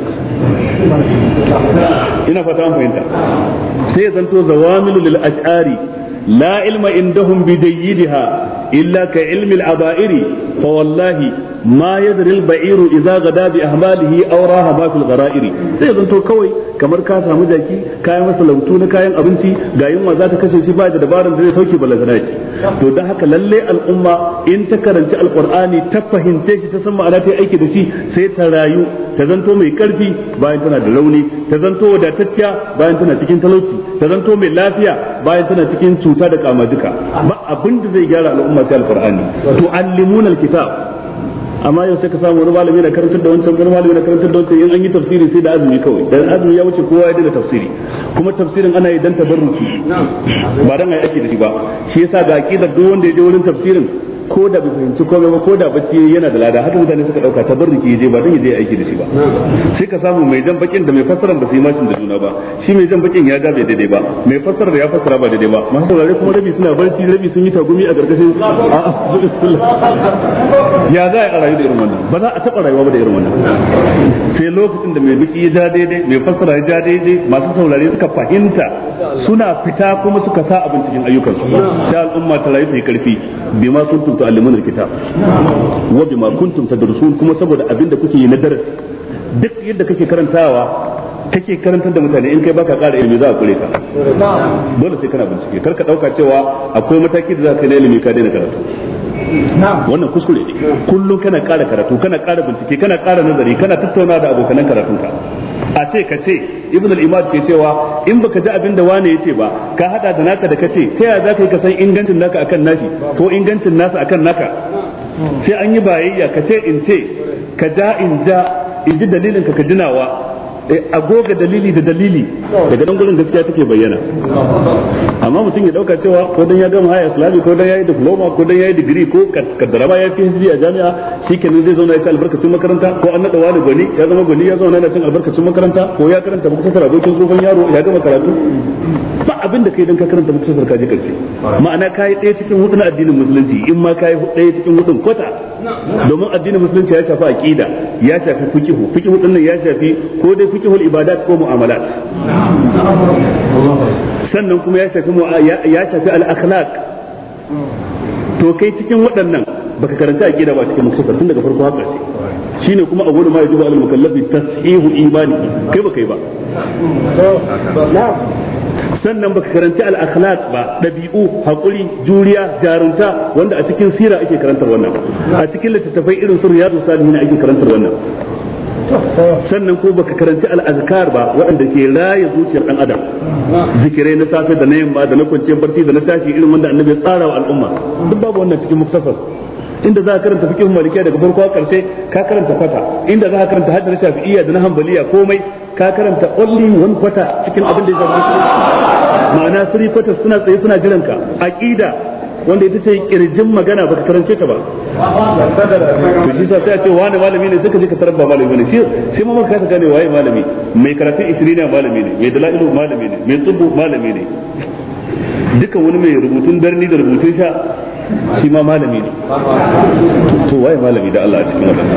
S1: Ina fata an fahimta. Sai zanto zawamilu lil ash'ari la ilma indahum bidayyidiha illa ka ilmi al-aba'iri fa wallahi ma yadri al-ba'iru idza gada bi ahmalihi aw raha ma fil ghara'iri. Sai zanto kawai kamar ka samu jaki kayan masa lautu na kayan abinci, ga yunwa za ta kashe shi ba da dabarar da zai sauke balazana ci. To dan haka lalle al'umma in ta karanci alqur'ani ta fahimce shi ta san ma'ana ta aiki da shi, sai ta rayu ta zanto mai karfi bayan tana da rauni, ta zanto wadatacciya bayan tana cikin talauci, ta zanto mai lafiya bayan tana cikin cuta da kamaduka. Ba abin da zai gyara al'umma sai alqur'ani. To allimuna alkitab. Amma yau sai ka samu wani malami na karantar da wancan, wani malami na karantar da wancan, in an yi tafsiri sai da azumi kawai, dan azumi ya wuce kowa ya daina tafsiri, kuma tafsirin ana yi dan tabarruki ba dan ai ake da shi ba. Shi yasa ga aqidar duk wanda ya je wurin tafsirin ko da bai fahimci komai ba ko da bacci yana da lada, haka mutane suka dauka tabarruki je ba dan yaje aiki da shi ba. Sai ka samu mai jan bakin da mai fassara ba su yi mashin da juna ba, shi mai jan bakin ya ga bai daidai ba, mai fassara da ya fassara ba daidai ba, masu saurare kuma rabi suna barci rabi sun yi tagumi a gargashin ya za a rayu da irin wannan, ba za a taba rayuwa ba da irin wannan. Sai lokacin da mai baki ya ja daidai mai fassara ya ja daidai masu saurare suka fahimta suna fita kuma suka sa abin cikin ayyukansu, sai al'umma ta rayu ta yi karfi bima kuntum tu'allimuna alkitab wa bima kuntum tadrusun, kuma saboda abinda kuke yi na darasi. Duk yadda kake karantawa kake karantar da mutane in kai baka ƙara ilimi za a kure ka, dole sai kana bincike. Kar ka dauka cewa akwai mataki da za ka yi na ilimi ka daina karatu, wannan kuskure ne. Kullum kana ƙara karatu, kana ƙara bincike, kana ƙara nazari, kana tattauna da abokanan karatunka. A ce ka ce ibn al-imad ke cewa in baka ji abin da wane yace ba ka hada da naka da kace ta yaya zaka yi ka san ingancin naka akan nashi ko ingancin nasa akan naka? Sai an yi bayayya, ka ce in ce, ka ja in ja, in ji dalilin ka dinawa, agoga dalili da dalili, daga nan gurin gaskiya take bayyana. Amma mutum ya dauka cewa ko dan ya gama haya islami ko dan yayi diploma ko dan yayi degree ko kaddara ba ya fi hizbi a jami'a shikenan zai zauna ya ci albarkacin makaranta, ko an nada wani gwani ya zama gwani ya zauna yana cin albarkacin makaranta, ko ya karanta muktasar abokin tsofan yaro ya gama karatu. Ba abin da kai dan ka karanta muktasar ka je karshe, ma'ana kai ɗaya cikin hudu na addinin musulunci, in ma kai ɗaya cikin hudun kwata, domin addinin musulunci ya shafi aqida, ya shafi fiqhu din nan ya shafi ko dai fiqhul ibadat ko mu'amalat, sannan kuma ya shafi al-akhlaq. To kai cikin waɗannan baka karanta aqida ba cikin muktasar tun daga farko haka shine kuma a gudu ma yajibu al-mukallafi tashihu imani, kai baka yi ba. Sannan baka karanci al-akhlaq ba, dabi'u, hakuri, juriya, jarunta, wanda a cikin sira ake karantar wannan, a cikin littattafai irin su riyadus salihin ake karantar wannan. Sannan ko baka karanci al-azkar ba, waɗanda ke raya zuciyar dan adam, zikirai na safe da na yamma da na kwanciyar barci da na tashi irin wanda annabi ya tsara wa al'umma, duk babu wannan cikin muktasar. Inda za ka karanta fiqh malikiya daga farko har karshe ka karanta kwata, inda za ka karanta hadith shafi'iyya da na hanbaliya komai ka karanta only one kwata cikin abin da ya zama ma'ana three kwata suna tsaye suna jiran ka. Aqida wanda ita ce kirjin magana baka karance ta ba, to shi sai a ce wani malami ne suka je ka tarar ba malami ne, sai ma ka gane waye malami. Mai karatun 20 malami ne, mai dalailu malami ne, mai tsubu malami ne, duka wani mai rubutun darni da rubutun sha shi ma malami ne. To waye malami da Allah a cikin wannan?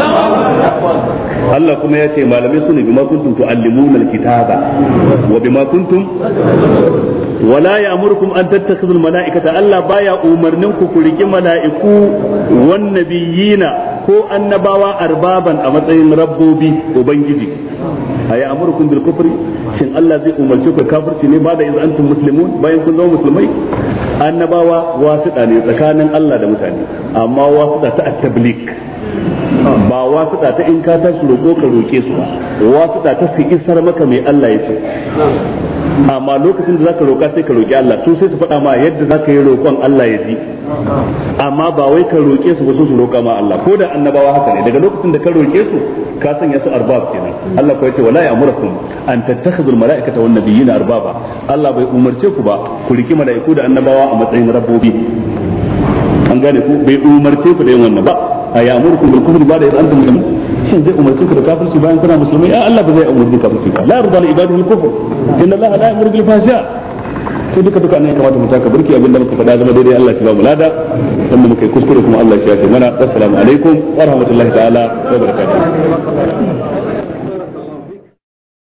S1: Allah kuma ya ce malamai su ne bima kuntum tuallimuna alkitaba wa bima kuntum wala ya'murukum an tattakhidul malaikata, Allah baya umarnin ku riki mala'iku wan nabiyina ko annabawa arbaban a matsayin rabbobi ubangiji. aya amurukum bil kufri, shin Allah zai umarce ku kafirci ne ba da idan antum muslimun, bayan kun zama musulmai? Annabawa wasiɗa ne tsakanin Allah da mutane, amma wasiɗa ta at-tabliq, ba wasiɗa ta in ka tashi roƙo ka roƙe su ba, wasiɗa ta su isar maka mai Allah ya ce. Amma lokacin da zaka roƙa sai ka roƙi Allah, su sai su faɗa ma yadda zaka yi roƙon Allah ya ji, amma ba wai ka roƙe su ba su roƙa ma Allah. Ko da annabawa haka ne, daga lokacin da ka roƙe su ka sanya su arbab kenan. Allah ko ya ce wala ya'murukum an tattakhidul mala'ikata wan nabiyina arbaba, Allah bai umarce ku ba ku riki mala'iku da annabawa a matsayin rabbobi. An gane ku, bai umarce ku da yin wannan ba. Ayamurukum bil kufri ba da idan antum muslimun, shin zai umarce ku da kafirci bayan kana musulmai? Ya Allah ba zai umarci kafirci ba. La yarda li ibadihi al kufr, inna Allah la ya'muru bil fahsha. To duka ne kamata mu taka burki, abinda muka faɗa zama daidai Allah ya ba mu lada, wanda muka yi kuskure kuma Allah ya shafe mana. Assalamu alaikum wa rahmatullahi ta'ala wa barakatuh.